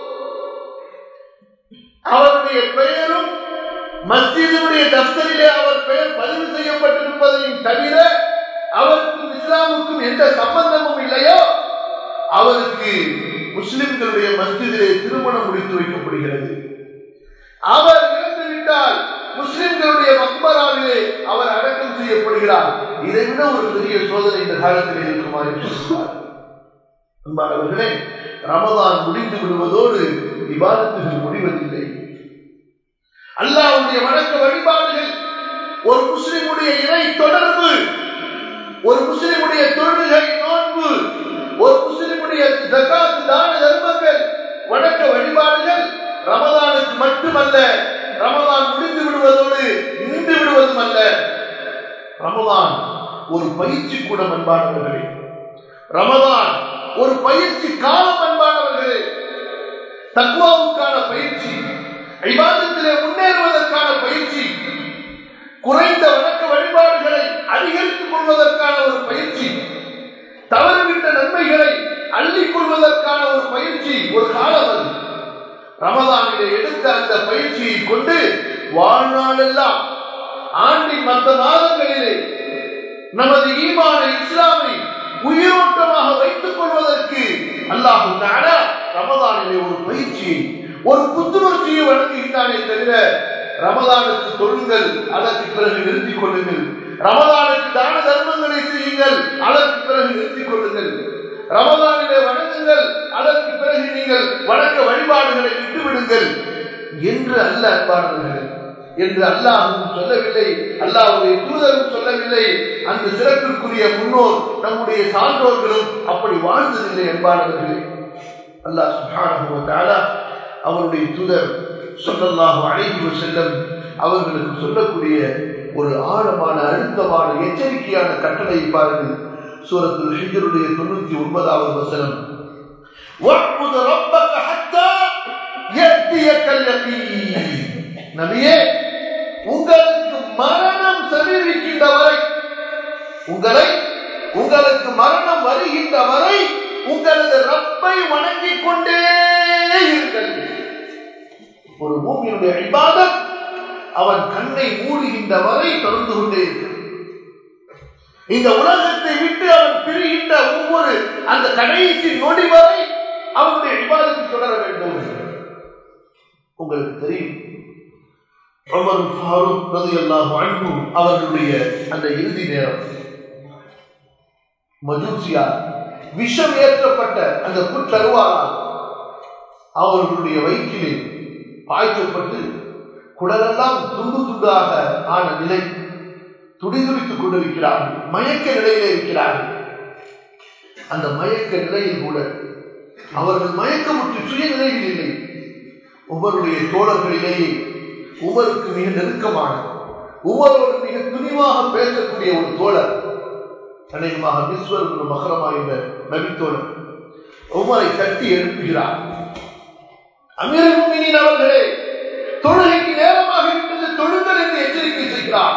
A: அவருடைய பெயரும் மஸ்ஜிதுடைய தஃப்தரிலே அவர் பெயர் பதிவு செய்யப்பட்டிருப்பதையும் தவிர அவருக்கும் இஸ்லாமுக்கும் எந்த சம்பந்தமும் இல்லையோ அவருக்கு முஸ்லிம்களுடைய மஸ்ஜிதிலே திருமணம் முடித்து வைக்கப்படுகிறது. அவர் இறந்துவிட்டால் முஸ்லிம்களுடைய மக்பராவிலே அவர் அடக்கம் செய்யப்படுகிறார். இதை விட ஒரு பெரிய சோதனை இந்த காலத்தில் இருக்குமாறு சொல்கிறார். அன்பானவர்களே, ரமதான் முடிந்து விடுவதோடு இபாதத்துகள் முடிவதில்லை. அல்லாஹ்வுடைய வணக்க வழிபாடுகள், ஒரு முஸ்லிமுடைய இறை தொடர்பு, ஒரு முஸ்லிமுடைய தொழுகை, நோன்பு, ஒரு முஸ்லிமுடைய ஜகாத், தான தர்மங்கள், வணக்க வழிபாடுகள் ரமதானுக்கு மட்டுமல்ல, ரமதான் முடிந்து விடுவதோடு நின்று விடுவதும் அல்ல. ரமதான் ஒரு பயிற்சி கூடம் அன்பானவர்களே, ரமதான் ஒரு பயிற்சி காலம் அன்பானவர்களே. தக்வாவுக்கான பயிற்சி, இபாதத்திலே முன்னேறுவதற்கான பயிற்சி, குறைந்த வணக்க வழிபாடுகளை அதிகரித்துக் கொள்வதற்கான ஒரு பயிற்சி, தவறுவிட்ட நன்மைகளை அள்ளிக் கொள்வதற்கான ஒரு பயிற்சி, ஒரு காலம் அது. ரமதானிலே எடுத்த அந்த பயிற்சியை கொண்டு வாழ்நாளெல்லாம் ஆண்டின் மற்ற மாதங்களிலே நமது ஈமானை, இஸ்லாமை உயிரோட்டமாக வைத்துக் கொள்வதற்கு அல்லாஹ் தஆலா ரமதானிலே ஒரு பயிற்சியை, ஒரு புத்துணர்ச்சியை வழங்குகின்றானே தவிர ரமதானுக்கு தொழுங்கள், அதற்கு பிறகு நிறுத்திக் கொள்ளுங்கள், ரமதானுக்கு தான தர்மங்களை செய்யுங்கள், அதற்கு பிறகு நிறுத்திக் கொள்ளுங்கள், ரமதானிலே வணங்குங்கள், அதற்கு பிறகு நீங்கள் வணக்க வழிபாடுகளை விட்டுவிடுங்கள் என்று அல்ல அன்பானவர்களே, என்று அல்லாஹ்வும் சொல்லவில்லை, அல்லாஹ்வுடைய தூதரும் சொல்லவில்லை. அந்த சிறப்பிற்குரிய முன்னோர் நம்முடைய சான்றோர்களும் அப்படி வாழ்ந்ததில்லை அன்பானவர்களே. அல்லாஹ் சுப்ஹானஹு வ தஆலா அவருடைய தூதர் ஸல்லல்லாஹு அலைஹி வஸல்லம் அவர்களுக்கு சொல்லக்கூடிய ஒரு ஆழமான, அழுத்தமான, எச்சரிக்கையான கட்டளையை பாருங்கள். சூரத்துல் ஹிஜ்ருடைய தொண்ணூத்தி ஒன்பதாவது வசனம், வஅ்புத் ரப்பக ஹத்தா யஅதியக்கல் யகீன். நபியே, உங்களுக்கு மரணம் சமீபிக்கின்ற வரை, உங்களை உங்களுக்கு மரணம் வருகின்ற வரை உங்களது ரப்பை வணங்கிக் கொண்டே இருங்கள். ஒரு மூமினுடைய இபாதத் அவன் கண்ணை மூடுகின்ற வரை தொடர்ந்து கொண்டே இருக்கிறது. இந்த உலகத்தை விட்டு அவன் பிரிகின்ற ஒவ்வொரு அந்த கடைசி நொடி வரை அவனுடைய இபாதத்தை தொடர வேண்டும். உங்களுக்கு தெரியும், உமர் ஃபாரூக் ரலியல்லாஹு அன்ஹு அவர்களுடைய அந்த இறுதி நேரம், மஜூசியா விஷம் ஏற்றப்பட்ட அந்த புற்றருவாரால் அவர்களுடைய வயிற்றிலே பாய்ச்சப்பட்டு குடலெல்லாம் துண்டு துண்டாக ஆன நிலை, துடிதுடித்துக் கொண்டிருக்கிறார்கள், மயக்க நிலையிலே இருக்கிறார்கள். அந்த மயக்க நிலையில் கூட அவர்கள் மயக்கமுற்று சுய நிலையில் இல்லை. உமருடைய தோழர்களிலேயே உமருக்கு மிக நெருக்கமான, உமரோடு மிக துணிவாக பேசக்கூடிய ஒரு தோழர், அநேகமாக மிஸ்வர் மஹரமா என்ற நபித்தோழர் உமரை தட்டி எழுப்புகிறார். அமீருல் முஃமினீன் அவர்களே, தொழுகைக்கு நேரமாக இருந்தது, தொழுங்கள் என்று எச்சரிக்கை செய்கிறார்.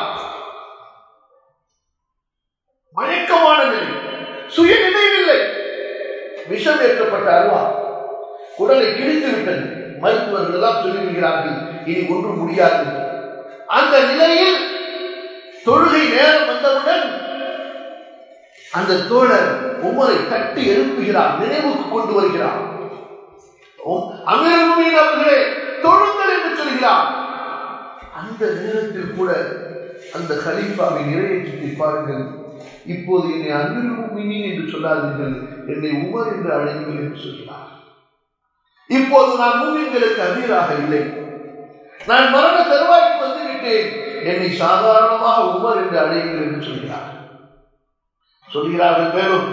A: மயக்கமான நிலை, சுய நினைவில்லை, விஷம் ஏற்றப்பட்ட அருவா உடலை கிழித்து விட்டது. மருத்துவர்கள் எல்லாம் சொல்லிவிடுகிறார்கள், இனி ஒன்றும் முடியாது. அந்த நிலையில் தொழுகை நேரம் வந்தவுடன் அந்த தோழர் உமரை தட்டி எழுப்புகிறார், நினைவுக்கு கொண்டு வருகிறார். அமீருல் முஃமினீன் அவர்களே, தொழுங்கள் என்று சொல்கிறார். அந்த நேரத்தில் கூட அந்த கலீஃபாவின் இறையச்சத்தை பாருங்கள். இப்போது என்னை அமீருல் முஃமினீன் என்று சொல்லாதீர்கள், என்னை உமர் என்று அழைங்கள் என்று சொல்கிறார். இப்போது நான் மூமின்களுக்கு அமீராக இல்லை, நான் மரண தருவாய்க்கு வந்துவிட்டேன், என்னை சாதாரணமாக உமர் என்று அழைங்கள் என்று சொல்கிறார். சொல்கிறார்கள் மேலும்,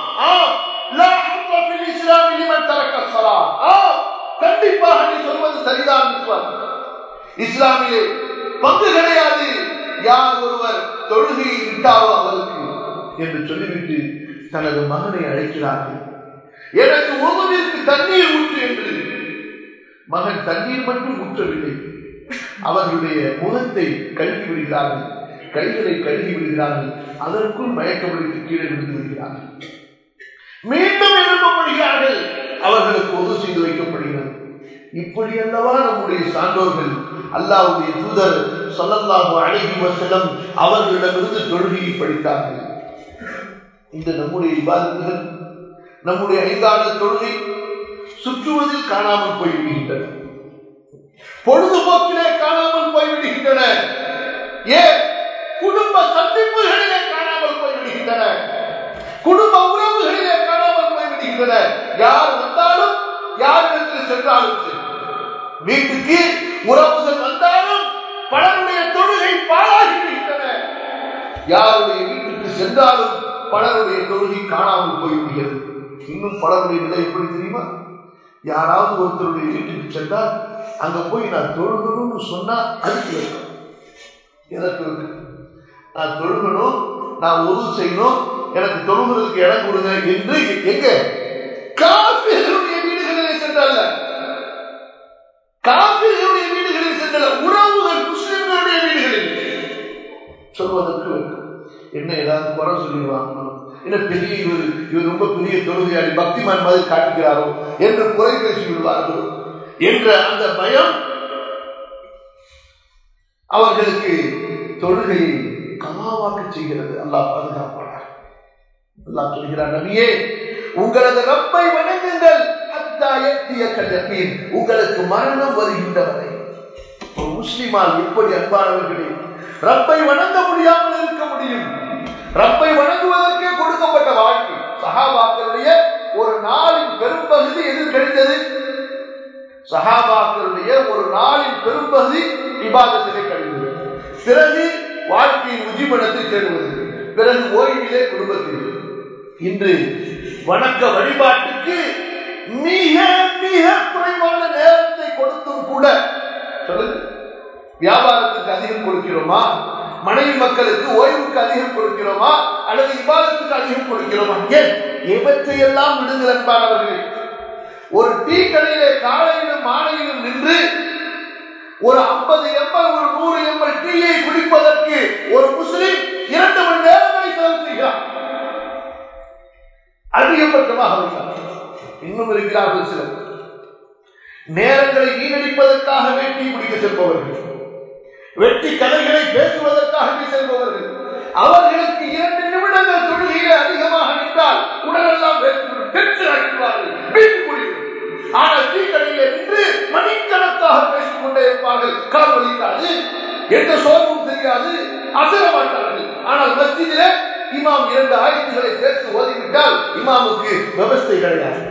A: கண்டிப்பாக நீ சொல்வது சரிதான், இஸ்லாமிலே பங்கு கிடையாது, யார் ஒருவர் தொழுகையை விட்டாரோ அவருக்கு என்று சொல்லிவிட்டு தனது மகனை அழைக்கிறார்கள். எனக்கு உணவிற்கு தண்ணீர் ஊற்று என்று. மகன் தண்ணீர் மட்டும் ஊற்றவில்லை, அவர்களுடைய முகத்தை கழுவி விடுகிறார்கள், கைகளை கழுவி விடுகிறார்கள், அதற்குள் மயக்கமளித்து கீழே விழுந்து விடுகிறார்கள். மீண்டும் எழுப்பப்படுகிறார்கள், அவர்களுக்கு உதவி செய்து வைக்கப்படுகிறது. இப்படி அல்லவா நம்முடைய சான்றோர்கள் அல்லாஹ்வுடைய தூதர் ஸல்லல்லாஹு அலைஹி வஸல்லம் அவர்களிடமிருந்து தொழுகையை படித்தார்கள். இந்த நம்முடைய இபாதத்துகள், நம்முடைய ஐந்தாண்டு தொழுகை சுற்றுவதில் காணாமல் போய்விடுகின்றன, பொழுதுபோக்கிலே காணாமல் போய்விடுகின்றன, ஏன் குடும்ப சந்திப்புகளிலே காணாமல் போய்விடுகின்றன, குடும்ப உறவுகளிலே காணாமல் போய்விடுகின்றன. யார் வந்தாலும், யாரிடத்தில் சென்றாலும், வீட்டுக்கு உறவுகள் வந்தாலும் பலருடைய தொழுகை பாழாகி விடுகின்றன. யாருடைய வீட்டுக்கு சென்றாலும் பலருடைய தொழுகை காணாமல் போய்விடுகிறது. இன்னும் பலருடைய நிலை எப்படி தெரியுமா? யாராவது ஒருத்தருடைய வீட்டுக்கு சென்றால் அங்க போய் நான் தொழுகணும்னு சொன்னா அதுக்கு இருக்கும், எதற்கு இருக்கு, நான் தொழுகணும், நான் உதவு செய்யணும், எனக்கு தொழுகிறதுக்கு இடம் கொடுங்க என்று எங்க காபிர்களுடைய வீடுகளிலே சென்றல்ல, காபிர்களுடைய வீடுகளிலே சொல்வதற்கு என்ன ஏதாவது குறை சொல்லிடுவாங்க, என்ன பெரிய இவர் இவர் ரொம்ப பெரிய தொழுகையாளி பக்திமான் மாதிரி காட்டுகிறாரோ என்று குறை பேசி விடுவார்கள் என்ற அந்த பயம் அவர்களுக்கு தொழுகையை கலாவாக்க செய்கிறது. அல்லாஹ் பாதுகாப்பானார். அல்லாஹ் சொல்கிறார், நபியே உங்களது ரப்பை வணங்குங்கள், உங்களுக்கு மரணம் வருகின்ற வரை. ஒரு முஸ்லிமால் எப்படி அன்பானவர்களே ரப்பை வணங்க முடியாமல் இருக்க முடியும்? ரப்பை வணங்குவதற்கே கொடுக்கப்பட்ட வாழ்க்கை. சஹாபாக்களுடைய ஒரு நாளின் பெரும்பகுதி எதில் கழிந்தது? சஹாபாக்களுடைய ஒரு நாளின் பெரும்பகுதி இபாதத்திலே கழிந்தது. பிறகு வாழ்க்கையின் உஜிபனத்தை தேடுவது, பிறகு ஓய்விலே குடும்பத்தில். இன்று வணக்க வழிபாட்டுக்கு மிக மிக குறைவான நேரத்தை கொடுத்தும் கூட சொல்லுங்க, வியாபாரத்துக்கு அதிகம் கொடுக்கிறோமா, மனைவி மக்களுக்கு ஓய்வுக்கு அதிகம் கொடுக்கிறோமா, அல்லது இபாதத்துக்கு அதிகம் கொடுக்கிறோமா? ஏன் எவற்றையெல்லாம் விடுங்கள் என்பானவர்களே. ஒரு டீ கடையிலே காலையிலும் மாலையிலும் நின்று ஒரு ஐம்பது எம்எல் ஒரு நூறு எம்எல் டீயை குடிப்பதற்கு ஒரு முஸ்லிம் இரண்டு மணி நேரங்களை செலவு செய்கிறார். அதிகபட்சமாக இன்னும் இருக்கிறார்கள் சிலர் நேரங்களை வீணடிப்பதற்காக வேண்டி குடிக்க செல்பவர்கள், வெற்றி கதைகளை பேசுவதற்காக செல்பவர்கள். அவர்களுக்கு இரண்டு நிமிடங்கள் தொழுகையிலே அதிகமாக நின்றால் உடலெல்லாம் ஆனால் டீ கடையிலே நின்று மணிக்கணக்காக பேசிக் கொண்டே இருப்பார்கள். கால் வலிக்காது, எந்த சோர்வும் தெரியாது, அசர மாட்டார்கள். ஆனால் மஸ்ஜிதிலே இமாம் இரண்டு ஆயத்துகளை சேர்த்து ஓதிவிட்டால் இமாமுக்கு விவசாய கிடையாது.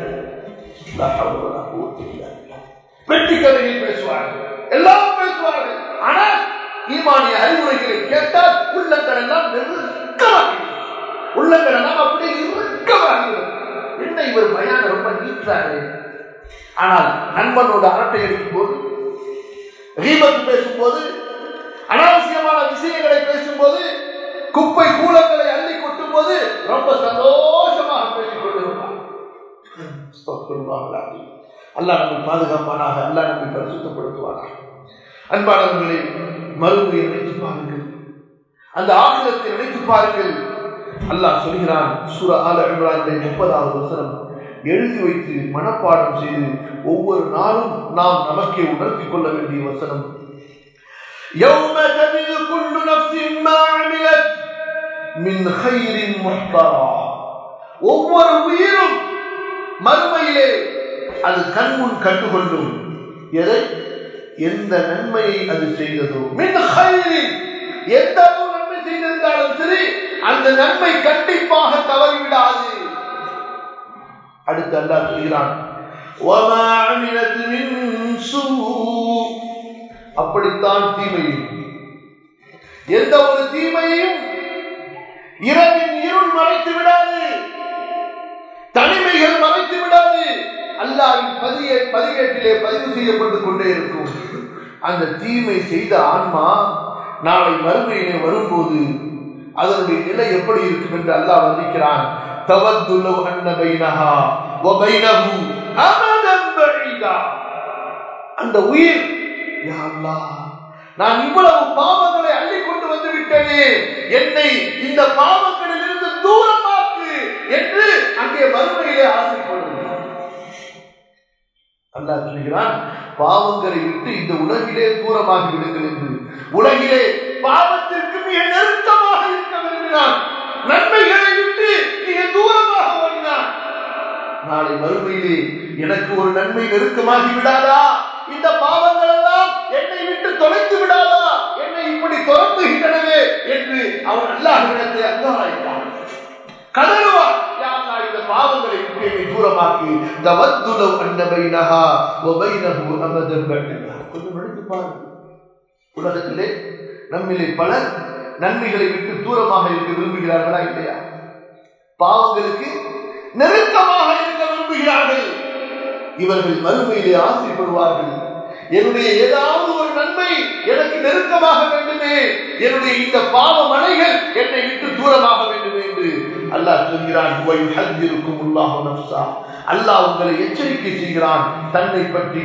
A: வெற்றி கதையில் பேசுவார்கள், எல்லாம் பேசுவார்கள். ஆனால் ஈமானிய அறிவுரைகளை கேட்டால் உள்ளங்கள் எல்லாம் நெருக்கமாகிறது, உள்ளங்கள் எல்லாம் அப்படியே இறுக்கமாகிறது. என்ன இவர் பயான ரொம்ப நீட்டாரு. ஆனால் நண்பனோட அரட்டை அடிக்கும் போது, ரீபத்து பேசும்போது, அனாவசியமான விஷயங்களை பேசும்போது, குப்பை கூலங்களை அள்ளி கொட்டும் போது ரொம்ப சந்தோஷமாக பேசிக் கொண்டிருப்பார். அல்லாஹ் நம்மை பாதுகாப்பானாக, அல்லாஹ் நம்மை பரிசுத்தப்படுத்துவானாக. அன்பானவர்களை மறுமையை நினைத்து பாருங்கள், அந்த ஆகிரத்தை நினைத்து பாருங்கள். அல்லாஹ் சொல்கிறான் சூரா ஆல இம்ரானுடைய முப்பதாவது வசனம், எழுதி வைத்து மனப்பாடம் செய்து ஒவ்வொரு நாளும் நாம் நமக்கே உணர்த்திக் கொள்ள வேண்டிய வசனம். يَوْمَ تَجِدُ كُلُّ نَفْسٍ مَا عَمِلَتْ مِنْ خَيْرٍ مُحْضَرًا. ஒவ்வொரு உயிரும் மறுமையிலே அது கண்முன் கண்டுகொள்ளும் எதை, எந்த நன்மையை அது செய்ததோ. மின் கைரின், எந்த நன்மை செய்திருந்தாலும் சரி அந்த நன்மை கண்டிப்பாக தவறிவிடாது. அடுத்து அல்லாஹ் சொல்கிறான், وَمَا عَمِلَتْ مِنْ سُوءٍ. அப்படித்தான் தீமையும், எந்த ஒரு தீமையும் இரவின் இருள் மறைத்து விடாது, தனிமைகள் மறைத்து விடாது. அல்லாஹ்வின் பதிய பதிவேட்டிலே பதிவு செய்யப்பட்டுக் கொண்டே இருக்கும். அந்த தீமை செய்த ஆன்மா நாளை மறுமையிலே வரும்போது அதனுடைய நிலை எப்படி இருக்கும் என்று அல்லாஹ் வர்ணிக்கிறான். தவத்து லவ் அன்ன பைனஹா வ பைனஹு அமதன் பஈதா. அந்த உயிர், யா அல்லாஹ், நான் இவ்வளவு பாவங்களை அள்ளி கொண்டு வந்து விட்டேனே, என்னை இந்த பாவங்களிலிருந்து தூரமாக்கு என்று அங்கே மறுமையிலே ஆசைப்படுகிறார். அல்லாஹ் சொல்கிறான், பாவங்களை விட்டு இந்த உலகிலே தூரமாகி விடுங்கள் என்று. உலகிலே பாவத்திற்கு மிக நெருக்கமாக இருக்க விரும்பினான், நன்மைகளை விட்டு மிக தூரமாக ஓடினான். நாளை மறுமையிலே எனக்கு ஒரு நன்மை நெருக்கமாகி விடாதா, இந்த பாவங்கள் எல்லாம் என்னை விட்டு தொலைத்து விடாதா, என்னை இப்படி தொடர்ந்துகின்றனவே என்று அவன் அல்லாஹ்விடத்தை அல்லாஹ் கதறுவான். யா அல்லாஹ், இந்த பாவங்களை விட்டு என்னை தூரமாக்கி. தவத்து லவ் அன்ன பைனஹா வ பைனஹு அமதன் பஈதா. கொஞ்சம் நினைத்து பாருங்கள், உலகத்திலே நம்மிலே பலர் நன்மைகளை விட்டு தூரமாக இருக்க விரும்புகிறார்களா இல்லையா? பாவங்களுக்கு நெருக்கமாக இருக்க விரும்புகிறார்கள். இவர்கள் மறுமையிலே ஆசைப்படுவார்கள், என்னுடைய ஏதாவது ஒரு நன்மை எனக்கு நெருக்கமாக வேண்டுமே, என்னுடைய இந்த பாவ மலைகள் என்னை விட்டு தூரமாக வேண்டுமே என்று அல்லாஹ் சொல்கிறான். அல்லாஹ் உங்களை எச்சரிக்கை செய்கிறான் தன்னை பற்றி.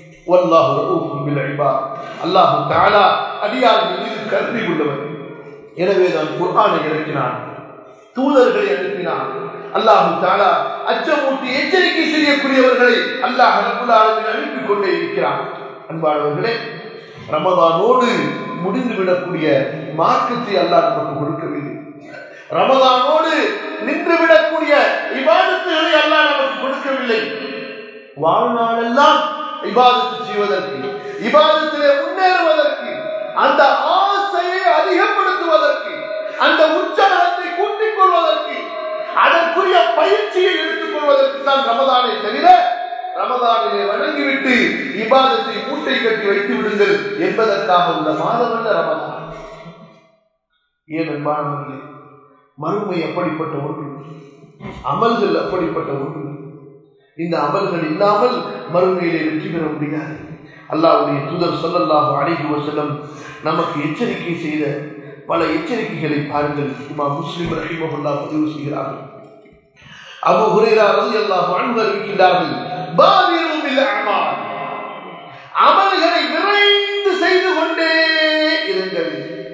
A: அல்லாஹு தஆலா அடியார்கள் மீது கருணை உள்ளவர். எனவேதான் குர்ஆனை இறக்கினான், தூதர்களை அனுப்பினான். அல்லாஹ் தஆலா அச்சமூட்டி எச்சரிக்கை செய்யக்கூடியவர்களை அல்லாஹ் ரப்பல் ஆலமீன் அனுப்பிக் கொண்டே இருக்கிறான். அன்பானவர்களே, ரமதானோடு முடிந்துவிடக்கூடிய மார்க்கத்தை அல்லாஹ் நமக்கு கொடுக்கவில்லை. ரமதானோடு நின்றுவிடக்கூடிய இபாதத்துகளை அல்லாஹ் நமக்கு கொடுக்கவில்லை. வாழ்நாளெல்லாம் இபாதத்து செய்வதற்கு, இபாதத்திலே முன்னேறுவதற்கு, அந்த ஆசையை அதிகப்படுத்துவதற்கு, அந்த உற்சாகத்தை கூட்டிக் கொள்வதற்கு, அதற்குரிய பயிற்சியை எடுத்துக் கொள்வதற்கு தான் ரமதானை தவிர ரமதானிலே வணங்கிவிட்டு இபாதத்தை மூட்டை கட்டி வைத்து விடுங்கள் என்பதற்காக உள்ள மாதம் அல்ல ரமதான். ஏன் அன்பானவர்களே, மறுமை அப்படிப்பட்ட ஒன்று, அமல்கள் அப்படிப்பட்ட ஒன்று. இந்த அமல்கள் இல்லாமல் மறுமையிலே வெற்றி பெற முடியாது. அல்லாஹ்வுடைய தூதர் ஸல்லல்லாஹு அலைஹி வஸல்லம் நமக்கு எச்சரிக்கை செய்த பல எச்சரிக்கைகளை பாருங்கள். இமாம் முஸ்லிம் ரஹிமஹுல்லாஹ் பதிவு செய்கிறார்கள். அபூ ஹுரைரா ரலியல்லாஹு அன்ஹு அறிவிக்கிறார்கள், பாதிரு பில் அமால், அமல்களை விரைந்து செய்து கொண்டே இருங்கள்.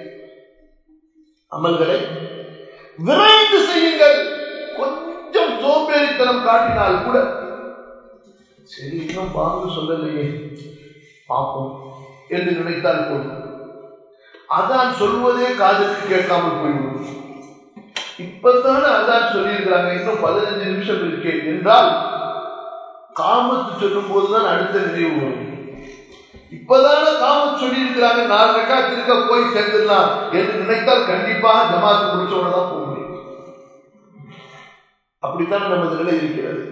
A: அமல்களை விரைந்து செய்யுங்கள். கொஞ்சம் சோம்பேறித்தனம் காட்டினால் கூட சரி, இன்னும் பாங்கு சொல்லலையே, பார்ப்போம் என்று நினைத்தால் போதும், அதான் சொல்வதே காதுக்கு கேட்காமல் போய்விடும். இப்பதானே அதான் சொல்லியிருக்கிறாங்க, இன்னும் பதினஞ்சு நிமிஷம் இருக்கே என்றால் காமத்து சொல்லும் போதுதான் அடுத்த நினைவு வரும். இப்பதான காமத்து சொல்லி இருக்கிறாங்க, நாலு ரக்காத் இருக்க போய் சேர்ந்துடலாம் என்று நினைத்தால் கண்டிப்பாக ஜமாத்து முடிச்சோட தான் போக முடியும். அப்படித்தான் நமது நிலை இருக்கிறது.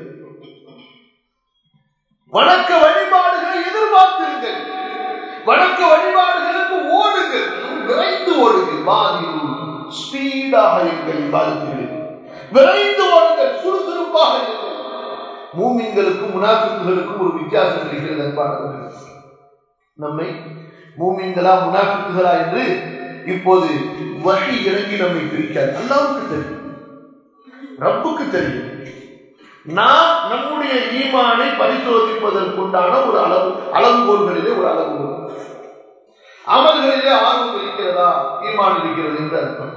A: வணக்க வழிபாடுகளை எதிர்பார்த்திருங்கள், வணக்க வழிபாடுகளுக்கு ஓடுங்கள், விரைந்து ஓடுங்கள். பாதிரு ஸ்பீடாக இருங்கள், பாதிப்புகளில் விரைந்து ஓடுங்கள், சுறுசுறுப்பாக இருங்கள். மூமின்களுக்கும் முனாஃபிக்குகளுக்கும் ஒரு வித்தியாசம் இருக்கிறது அன்பானவர்களே. நம்மை மூமின்களா முனாஃபிக்குகளா என்று இப்போது வஹி இறங்கி நம்மை பிரிக்காது. அல்லாஹ்வுக்கு தெரியும், ரப்புக்கு தெரியும். நாம் நம்முடைய ஈமானை பரிசோதிப்பதற்குண்டான ஒரு அளவு அளவுகோல்களிலே ஒரு அளவுகோல். அமல்களிலே ஆர்வம் இருக்கிறதா, ஈமான் இருக்கிறது என்று அர்த்தம்.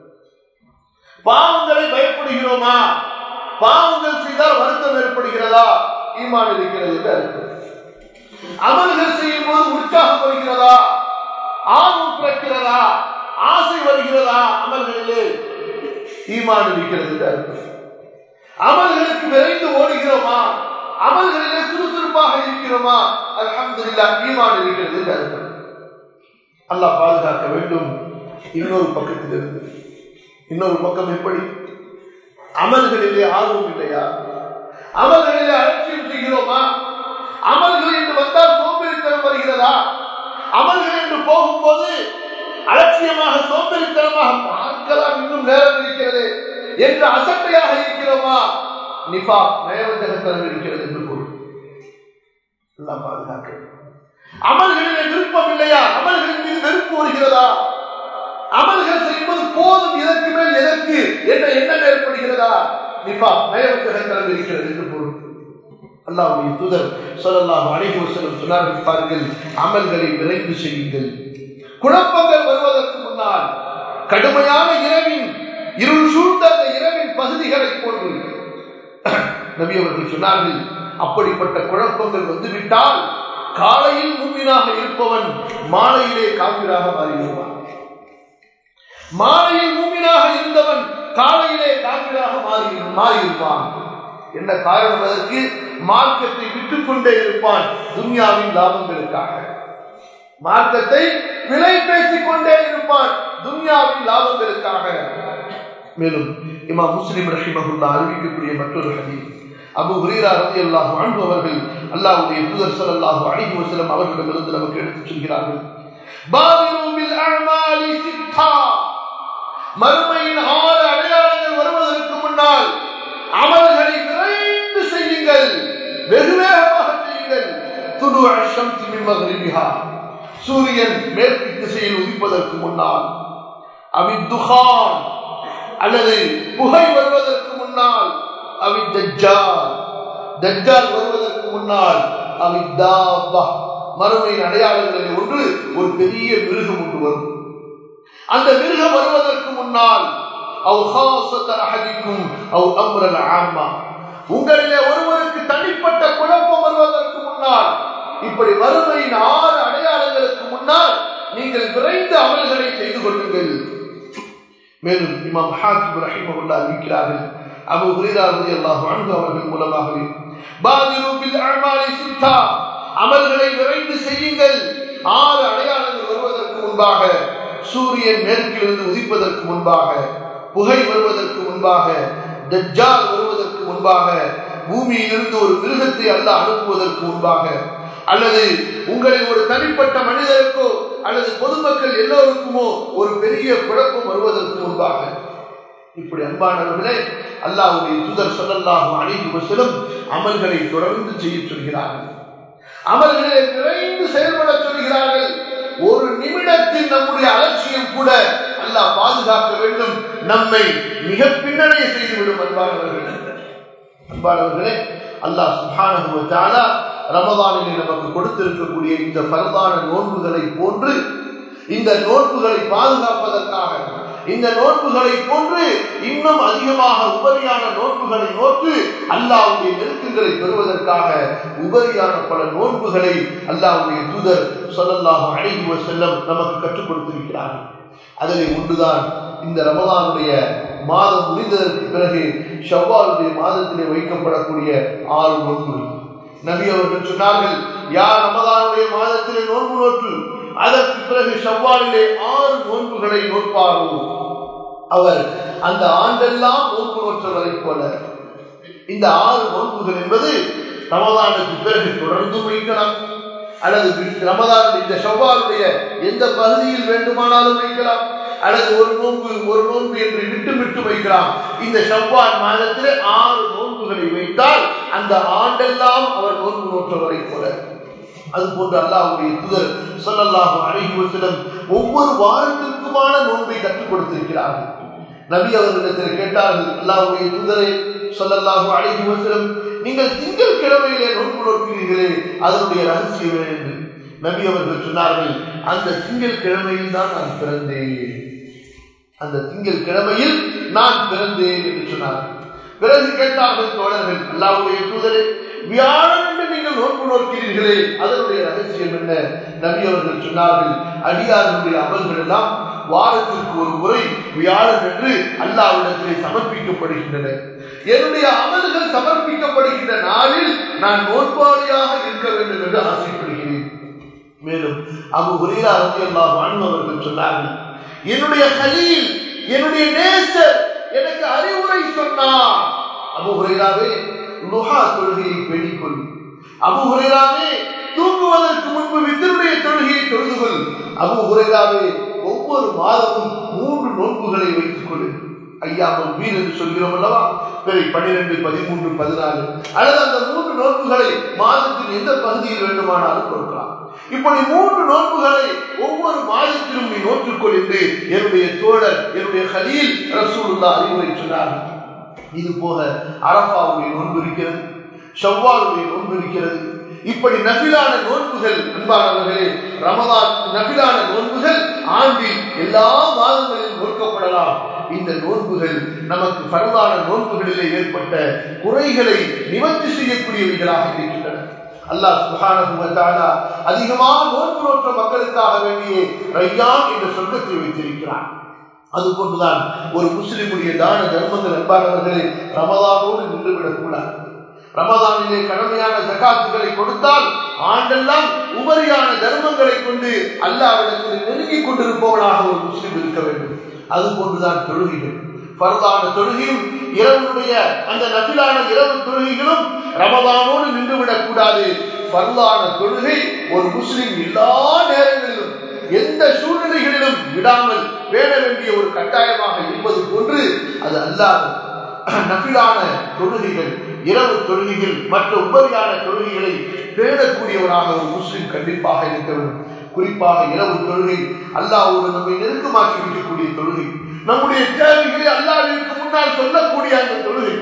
A: பாவங்களை பயப்படுகிறோமா, பாவங்கள் செய்தால் வருத்தம் ஏற்படுகிறதா, ஈமான் இருக்கிறது என்று அர்த்தம். அமல்கள் செய்யும் போது உற்சாகம் வருகிறதா, ஆர்வம் பிறக்கிறதா, ஆசை வருகிறதா, அமல்களிலே ஈமான் இருக்கிறது என்று அர்த்தம். அமல்களுக்கு விரைந்து ஓடுகிறோமா, அமல்களிலே சுறுசுறுப்பாக இருக்கிறோமா, அல்ஹம்துலில்லாஹ் ஈமான் இருக்கிறது என்று அர்த்தம். அல்லாஹ் பாதுகாக்க வேண்டும். இன்னொரு பக்கத்தில் இருந்து இன்னொரு பக்கம் எப்படி, அமல்களிலே ஆர்வம் இல்லையா, அமல்களிலே அலட்சியம் செய்கிறோமா, அமல்கள் என்று வந்தால் சோம்பேறித்தனம் வருகிறதா, அமல்கள் என்று போகும்போது அலட்சியமாக சோம்பேறித்தனமாக பார்க்கலாம், இன்னும் நேரம் இருக்கிறது என்று அசட்டையாக இருக்கிறோமா, நிஃபா நயவஞ்சகத்தனம் இருக்கிறது என்று பொருள். எல்லாம் பாதுகாக்க. அமல்களிலே விருப்பம் இல்லையா, அமல்களின் மீது வெறுப்பு வருகிறதா, அமல்கள் செய்யும்போது போதும் இதற்கு மேல் எதற்கு என்ற எண்ணம் ஏற்படுகிறதா, நிஃபா நயவஞ்சகத்தனம் இருக்கிறது என்று பொருள். அல்லாஹ்வுடைய தூதர் ஸல்லல்லாஹு அலைஹி வஸல்லம் சொன்னார்கள், பாருங்கள், அமல்களை விரைந்து செய்யுங்கள். குழப்பங்கள் வருவதற்கு முன்னால் கடுமையான இரவின் இருள் சூழ்ந்த அந்த இரவின் பகுதிகளை போன்று நபி அவர்கள் சொன்னார்கள், அப்படிப்பட்ட குழப்பங்கள் வந்துவிட்டால் காலையில் மூமினாக இருப்பவன் மாலையிலே காபிராக மாறிவிடுவான், மாலையில் மூமினாக இருந்தவன் காலையிலே காபிராக மாறி மாறியிருப்பான். என்ன காரணம்? அதற்கு மார்க்கத்தை விட்டுக் கொண்டே இருப்பான் துன்யாவின் லாபங்களுக்காக, மார்க்கத்தை விலை பேசிக் கொண்டே இருப்பான் துன்யாவின் லாபங்களுக்காக. மேலும் இமாம் முஸ்லிம் ரஹிமஹுல்லாஹ் அறிவிக்கக்கூடிய மற்றொரு ஹதீஸ், அபூ ஹுரைரா ரலியல்லாஹு அன்ஹு அவர்கள் அல்லாஹ்வுடைய தூதர் ஸல்லல்லாஹு அலைஹி வஸல்லம் அவர்களிடமிருந்து நமக்கு எடுத்துச் சொல்கிறார்கள், பாதிரு பில் அமாலி சித்தா, மறுமையின் ஆறு அடையாளங்கள் வருவதற்கு முன்னால் அமல்களை விரைந்து செய்யுங்கள், வெகு வேகமாக செய்யுங்கள். துலூ அஷம்ஸி மின் மக்ரிபிஹா, சூரியன் மேற்கு திசையில் உதிப்பதற்கு முன்னால், அவித்துகான் அல்லது புகை வருவதற்கு முன்னால், அவித்தஜ்ஜால் தஜ்ஜால் வருவதற்கு முன்னால், அவித்தாபா மறுமையின் அடையாளங்களில் ஒன்று ஒரு பெரிய மிருகம் ஒன்று வரும். அந்த மிருகம் வருவதற்கு முன்னால் உங்களிலே ஒருவருக்கு தனிப்பட்ட குழப்பம் வருவதற்கு முன்னால், இப்படி வறுமையின் ஆறு அடையாளங்களுக்கு முன்னால் நீங்கள் விரைந்து அமல்களை செய்து கொள்ளுங்கள். மேலும் இமாம் ஹாக்கிம் ரஹிமஹுல்லாஹ் அறிவிக்கிறார்கள், அபூ ஹுரைரா ரலியல்லாஹு அன்ஹு அவர்கள் மூலமாகவே பாதிரு பில் அமாலி சித்தா, அமல்களை விரைந்து செய்யுங்கள். ஆறு அடையாளங்கள் வருவதற்கு முன்பாக, சூரியன் மேற்கிலிருந்து உதிப்பதற்கு முன்பாக, புகை வருவதற்கு முன்பாக, தஜ்ஜால் வருவதற்கு முன்பாக, பூமியிலிருந்து ஒரு மிருகத்தை அல்லாஹ் அனுப்புவதற்கு முன்பாக, அல்லது உங்களில் ஒரு தனிப்பட்ட மனிதருக்கோ அல்லது பொதுமக்கள் எல்லோருக்குமோ ஒரு பெரிய குழப்பம் வருவதற்கு முன்பாக. இப்படி அன்பானவர்களே, அல்லாஹ்வுடைய தூதர் ஸல்லல்லாஹு அலைஹி வஸல்லம் அமல்களை தொடர்ந்து செய்ய சொல்கிறார்கள். அமல்களை விரைந்து செயல்பட சொல்கிறார்கள். ஒரு நிமிடத்தில் நம்முடைய அலட்சியம் கூட அல்லாஹ் பாதுகாக்க வேண்டும், நம்மை மிக பின்னடைய செய்துவிடும். அன்பானவர்களே அன்பானவர்களே அல்லாஹ் சுப்ஹானஹு வ தஆலா ரமதானிலே நமக்கு கொடுத்திருக்கக்கூடிய இந்த ஃபர்தான நோன்புகளை போன்று, இந்த நோன்புகளை பாதுகாப்பதற்காக, இந்த நோன்புகளை போன்று இன்னும் அதிகமாக உபரியான நோன்புகளை நோக்கி அல்லாஹ்வுடைய நெருக்கங்களை பெறுவதற்காக உபரியான பல நோன்புகளை அல்லாஹ்வுடைய தூதர் ஸல்லல்லாஹு அலைஹி வஸல்லம் நமக்கு கற்றுக் கொடுத்திருக்கிறார்கள். அதிலே ஒன்றுதான் இந்த ரமதானுடைய மாதம் முடிந்ததற்கு பிறகு ஷவ்வாலுடைய மாதத்திலே வைக்கப்படக்கூடிய ஆறு நோன்புகள். நபி அவர்கள் சொன்னார்கள், யார் ரமதானுடைய மாதத்திலே நோன்பு நோற்று அதற்கு பிறகு ஷவ்வாலிலே ஆறு நோன்புகளை நோற்பாரோ அவர் அந்த ஆண்டெல்லாம் நோன்பு நோற்றவரை போல. இந்த ஆறு நோன்புகள் என்பது ரமதானுக்கு பிறகு தொடர்ந்து வைக்கலாம், அல்லது ரமதான் இந்த ஷவ்வாலுடைய எந்த பகுதியில் வேண்டுமானாலும் வைக்கலாம், அல்லது ஒரு நோன்பு ஒரு நோன்பு என்று விட்டு விட்டு வைக்கலாம். இந்த ஷவ்வால் மாதத்திலே ஆறு நோன்புகளை வைத்தால் அந்த ஆண்டெல்லாம் அவர் நோன்பு நோற்றவரை போல. அதுபோன்று அல்லாஹ்வுடைய தூதர் ஸல்லல்லாஹு அலைஹி வஸல்லம் ஒவ்வொரு வாரத்திற்குமான நோன்பை கற்றுக் கொடுத்திருக்கிறார்கள். நபி அவர்களிடத்தில் கேட்டார்கள், அல்லாஹ்வுடைய தூதரே ஸல்லல்லாஹு அலைஹி வஸல்லம், நீங்கள் திங்கள் கிழமையிலே நோன்பு நோக்கிறீர்களே, அதனுடைய ரகசியம் என்று. நபி அவர்கள் சொன்னார்கள், அந்த திங்கள் கிழமையில் தான் நான் பிறந்தேன், அந்த திங்கள் கிழமையில் நான் பிறந்தேன் என்று சொன்னார்கள். பிறகு கேட்டார்கள் தோழர்கள், அல்லாஹ்வுடைய தூதரே, வியாழன் என்று நீங்கள் நோன்பு நோக்கிறீர்களே, அதனுடைய ரகசியம் என்ன? நபி அவர்கள் சொன்னார்கள், அடியார்களுடைய அமல்கள் எல்லாம் வாரத்திற்கு ஒரு முறை வியாழன் என்று அல்லாஹ்விடத்திலே சமர்ப்பிக்கப்படுகின்றன. என்னுடைய அமல்கள் சமர்ப்பிக்கப்படுகின்ற நாளில் நான் நோன்பாளியாக இருக்க வேண்டும் என்று ஆசைப்படுகிறேன். மேலும் அபூ ஹுரைரா ரலியல்லாஹு அன்ஹு அவர்கள் சொன்னார்கள், என்னுடைய கலீல், என்னுடைய நேசர் எனக்கு அறிவுரை சொன்னார், அபூ ஹுரைராவே லுஹா தொழுகையை பேணிக்கொள், அபூ ஹுரைராவே தூங்குவதற்கு முன்பு வித்ருடைய தொழுகையை தொழுது கொள், அபூ ஹுரைராவே ஒவ்வொரு மாதமும் மூன்று நோன்புகளை வைத்துக் கொள். ஐயாமல் வீர் என்று சொல்கிறோம் அல்லவா, பிறை பன்னிரண்டு பதிமூன்று பதினாலு, அல்லது அந்த மூன்று நோன்புகளை மாதத்தின் எந்த பகுதியில் வேண்டுமானாலும் கொடுக்கலாம். இப்படி மூன்று நோன்புகளை ஒவ்வொரு மாதத்திலும் நீ நோற்றுக்கொள் என்று என்னுடைய தோழர், என்னுடைய கலீல் ரசூலுல்லாஹ் அறிவுரை சொன்னார்கள். இது போக அரஃபாவுடைய நோன்பு இருக்கிறது, ஷவ்வாலுடைய நோன்பு இருக்கிறது. இப்படி நபிலான நோன்புகள், அன்பானவர்களே, ரமதான் நபிலான நோன்புகள் ஆண்டில் எல்லா மாதங்களிலும் நோக்கப்படலாம். இந்த நோன்புகள் நமக்கு ஃபர்தான நோன்புகளிலே ஏற்பட்ட குறைகளை நிவர்த்தி செய்யக்கூடியவைகளாக இருக்கின்றன. அல்லாஹ் சுப்ஹானஹு வ தஆலா அதிகமாக நோன்பு நோற்ற மக்களுக்காக வேண்டிய ரையான் என்ற சொர்க்கத்தை வைத்திருக்கிறார். அதுபோன்றுதான் ஒரு முஸ்லிமுடைய தான தர்மங்கள் அன்பானவர்களே ரமதானோடு நின்றுவிடக் கூடாது. ரமதானிலே கடமையான ஜகாத்துகளை கொடுத்தால் ஆண்டெல்லாம் உபரியான தர்மங்களை கொண்டு அல்லாஹ்விடத்தில் நெருங்கிக் கொண்டிருப்பவனாக ஒரு முஸ்லிம் இருக்க வேண்டும். அதுபோன்றுதான் தொழுகைகள், ஃபர்தான தொழுகையும் இரவுடைய அந்த நஃபிலான இரவு தொழுகைகளும் ரமதானோடு நின்றுவிடக் கூடாது. ஃபர்தான தொழுகை ஒரு முஸ்லிம் எல்லா நேரங்களிலும் எந்த சூழ்நிலைகளிலும் விடாமல் பேண வேண்டிய ஒரு கட்டாயமாக இருப்பது போன்று அது அல்லாஹ் நஃபிலான தொழுகைகள், இரவு தொழுகைகள், மற்ற உபரியான தொழுகைகளை பேணக்கூடியவராக ஒரு முஸ்லிம் கண்டிப்பாக இருக்க வேண்டும். குறிப்பாக இரவு தொழுகை அல்லாஹ்வோடு நம்மை நெருக்கமாக்கி வைக்கக்கூடிய தொழுகை, நம்முடைய தேவைகளை அல்லாஹ்விற்கு முன்னால் சொல்லக்கூடிய அந்த தொழுகை,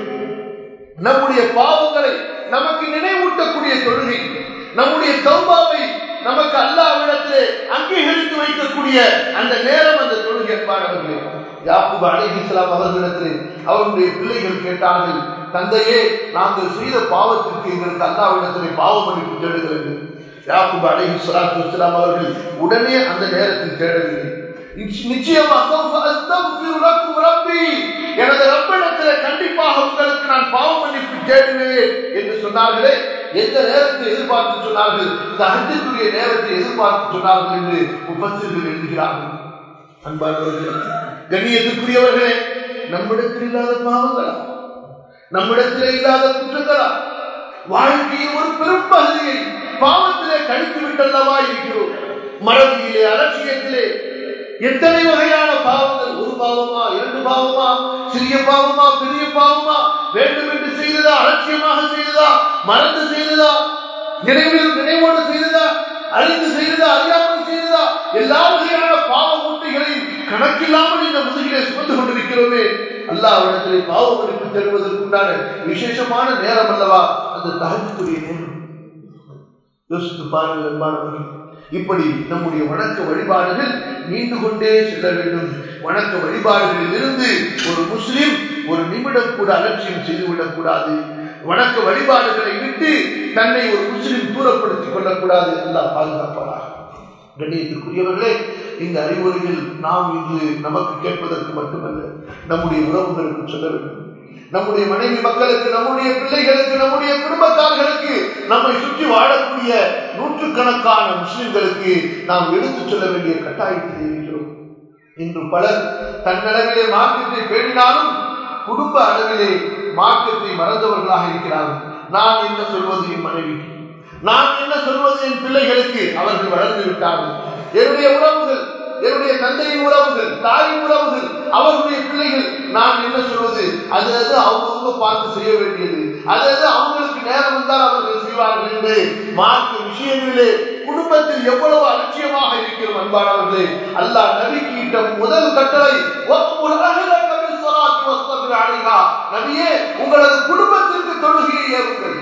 A: நம்முடைய பாவங்களை நமக்கு நினைவூட்டக்கூடிய தொழுகை, நம்முடைய தௌபாவை நமக்கு அல்லாஹ்விடத்திலே அங்கீகரித்து வைக்கக்கூடிய அந்த நேரம் அந்த தொழுகை என்பார்களே. யாக்கூப் அலைஹிஸ்ஸலாம் அவர்களிடத்திலே அவருடைய பிள்ளைகள் கேட்டார்கள், தந்தையே, நாங்கள் செய்த பாவத்திற்கு எங்களுக்கு அல்லாஹ்விடத்திலே பாவ மன்னிப்பு தேடுகிறது. யாக்கூப் அலைஹிஸ்ஸலாத்து வஸ்ஸலாம் அவர்கள் உடனே அந்த நேரத்தில் தேடவில்லை. நிச்சயமாக எனது ரப்பிடத்திலே கண்டிப்பாக உங்களுக்கு நான் பாவ மன்னிப்பு தேடுவேன் என்று சொன்னார்களே. எந்த நேரத்தை எதிர்பார்த்து சொன்னார்கள்? தஹஜ்ஜுடைய நேரத்தை எதிர்பார்த்து சொன்னார்கள் என்று முஃபஸ்ஸிர்கள் எழுதுகிறார்கள். அன்பானவர்களே, கண்ணியத்துக்குரியவர்களே, நம்மிடத்தில் இல்லாத பாவங்களா, நம்மிடத்தில் இல்லாத குற்றங்களா, வாழ்க்கையில் ஒரு பெரும் பகுதியை பாவத்திலே கழித்து விட்டல்லவா இருக்கிறோம். மறதியிலே, அலட்சியத்திலே எத்தனை வகையான பாவங்கள், ஒரு பாவமா, இரண்டு பாவமா, சிறிய பாவமா, பெரிய பாவமா, வேண்டும் என்று செய்ததா, அலட்சியமாக செய்ததா, மறந்து செய்ததா, நினைவில் நினைவோடு செய்ததா, அறிந்து செய்ததா, அறியாமல் செய்ததா, எல்லா வகையான பாவ மூட்டைகளையும் கணக்கில்லாமல் இந்த முதுகிலே சுமந்து கொண்டிருக்கிறோமே. அல்லாஹ்விடத்திலே பாவ மன்னிப்பு தேடுவதற்குண்டான விசேஷமான நேரம் அல்லவா அந்த தஹஜ்ஜுடைய நேரம். யோசித்து பாருங்கள் அன்பானவர்களே, இப்படி நம்முடைய வணக்க வழிபாடுகள் நீண்டு கொண்டே செல்ல வேண்டும். வணக்க வழிபாடுகளில் இருந்து ஒரு முஸ்லிம் ஒரு நிமிடம் கூட அலட்சியம் செய்துவிடக் கூடாது. வணக்க வழிபாடுகளை விட்டு தன்னை ஒரு முஸ்லிம் தூரப்படுத்திக் கொள்ளக்கூடாது. அல்லாஹ் பாதுகாப்பாராக. கண்ணியத்திற்குரியவர்களே, இந்த அறிவுரைகள் நாம் இன்று நமக்கு கேட்பதற்கு மட்டுமல்ல, நம்முடைய உறவுகளுக்கு சொல்ல வேண்டும். நம்முடைய மனைவி மக்களுக்கு, நம்முடைய பிள்ளைகளுக்கு, நம்முடைய குடும்பத்தார்களுக்கு, நம்மை சுற்றி வாழக்கூடிய நூற்றுக்கணக்கான முஸ்லிம்களுக்கு நாம் எடுத்துச் சொல்ல வேண்டிய கட்டாயத்தில் இருக்கிறோம். இன்று பலர் தன்னளவிலே மார்க்கத்தை பேணினாலும் குடும்ப அளவிலே மார்க்கத்தை மறந்தவர்களாக இருக்கிறார்கள். நான் என்ன சொல்வது என் மனைவிக்கு, நான் என்ன சொல்வது என் பிள்ளைகளுக்கு? அவர்கள் வளர்ந்து விட்டார்கள். என்னுடைய உறவுகள், என்னுடைய தந்தையின் உறவுகள், தாயின் உறவுகள், அவர்களுடைய பிள்ளைகள், நான் என்ன சொல்வது? அது அது அவங்கவுங்க பார்த்து செய்ய வேண்டியது, அது அது அவங்களுக்கு நேரம் வந்தால் அவர்கள் செய்வார்கள் என்று மார்க்க விஷயங்களிலே குடும்பத்தில் எவ்வளவு அலட்சியமாக இருக்கிறோம். அன்பானவர்களே, அல்லாஹ் நபிக்கு இட்ட முதல் கட்டளை, நபியே, உங்களது குடும்பத்திற்கு தொழுகையை ஏவுங்கள்,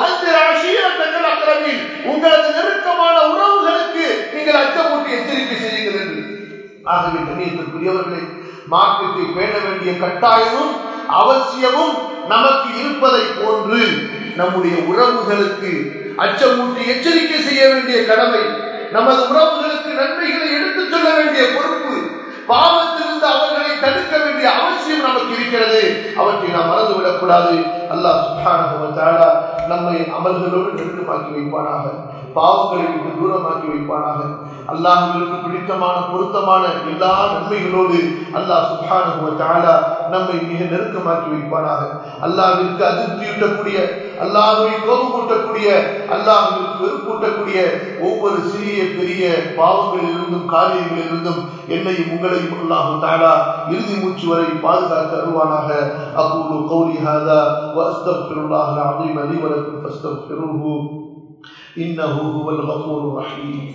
A: உங்களது நெருக்கமான உறவுகளுக்கு நீங்கள் அச்சமூட்டி எச்சரிக்கை செய்யுங்கள் என்று. ஆகவே கண்ணியத்திற்குரியவர்களே, மார்க்கத்தை பேண வேண்டிய கட்டாயமும் அவசியமும் நமக்கு இருப்பதை போன்று நம்முடைய உறவுகளுக்கு அச்சமூட்டி எச்சரிக்கை செய்ய வேண்டிய கடமை, நமது உறவுகளுக்கு நன்மைகளை எடுத்துச் சொல்ல வேண்டிய பொறுப்பு, பாவத்திலிருந்து அவர்களை தடுக்க வேண்டிய அவசியம் நமக்கு இருக்கிறது. அவற்றை நாம் மறந்துவிடக் கூடாது. அல்லாஹ் சுப்ஹானஹு வ தஆலா நம்மை அமல்களோடு நெருக்கமாக்கி வைப்பானாக, பாவங்களை விட்டு தூரமாக்கி வைப்பானாக. அல்லாஹ்விற்கு பிடித்தமான பொருத்தமான எல்லா நன்மைகளோடு அல்லாஹ் சுப்ஹானஹு வ தஆலா நம்மை மிக நெருக்கமாக்கி வைப்பானாக. அல்லாஹ்விற்கு அதிருப்தியூட்டக்கூடிய, அல்லாஹ்வை கோபமூட்டக்கூடிய, அல்லாஹ்விற்கு வெறுப்பூட்டக்கூடிய ஒவ்வொரு சிறிய பெரிய பாவங்களிலிருந்தும் காரியங்களிலிருந்தும் என்னையும் உங்களையும் அல்லாஹ் தஆலா இறுதி மூச்சு வரை பாதுகாத்து அருள்வானாக. அகூலு கௌலி ஹாதா வ அஸ்தக்ஃபிருல்லாஹல் அஸீம் லி வ லக்கும் ஃபஸ்தக்ஃபிருஹு இன்னஹு ஹுவல் கஃபூருர் ரஹீம்.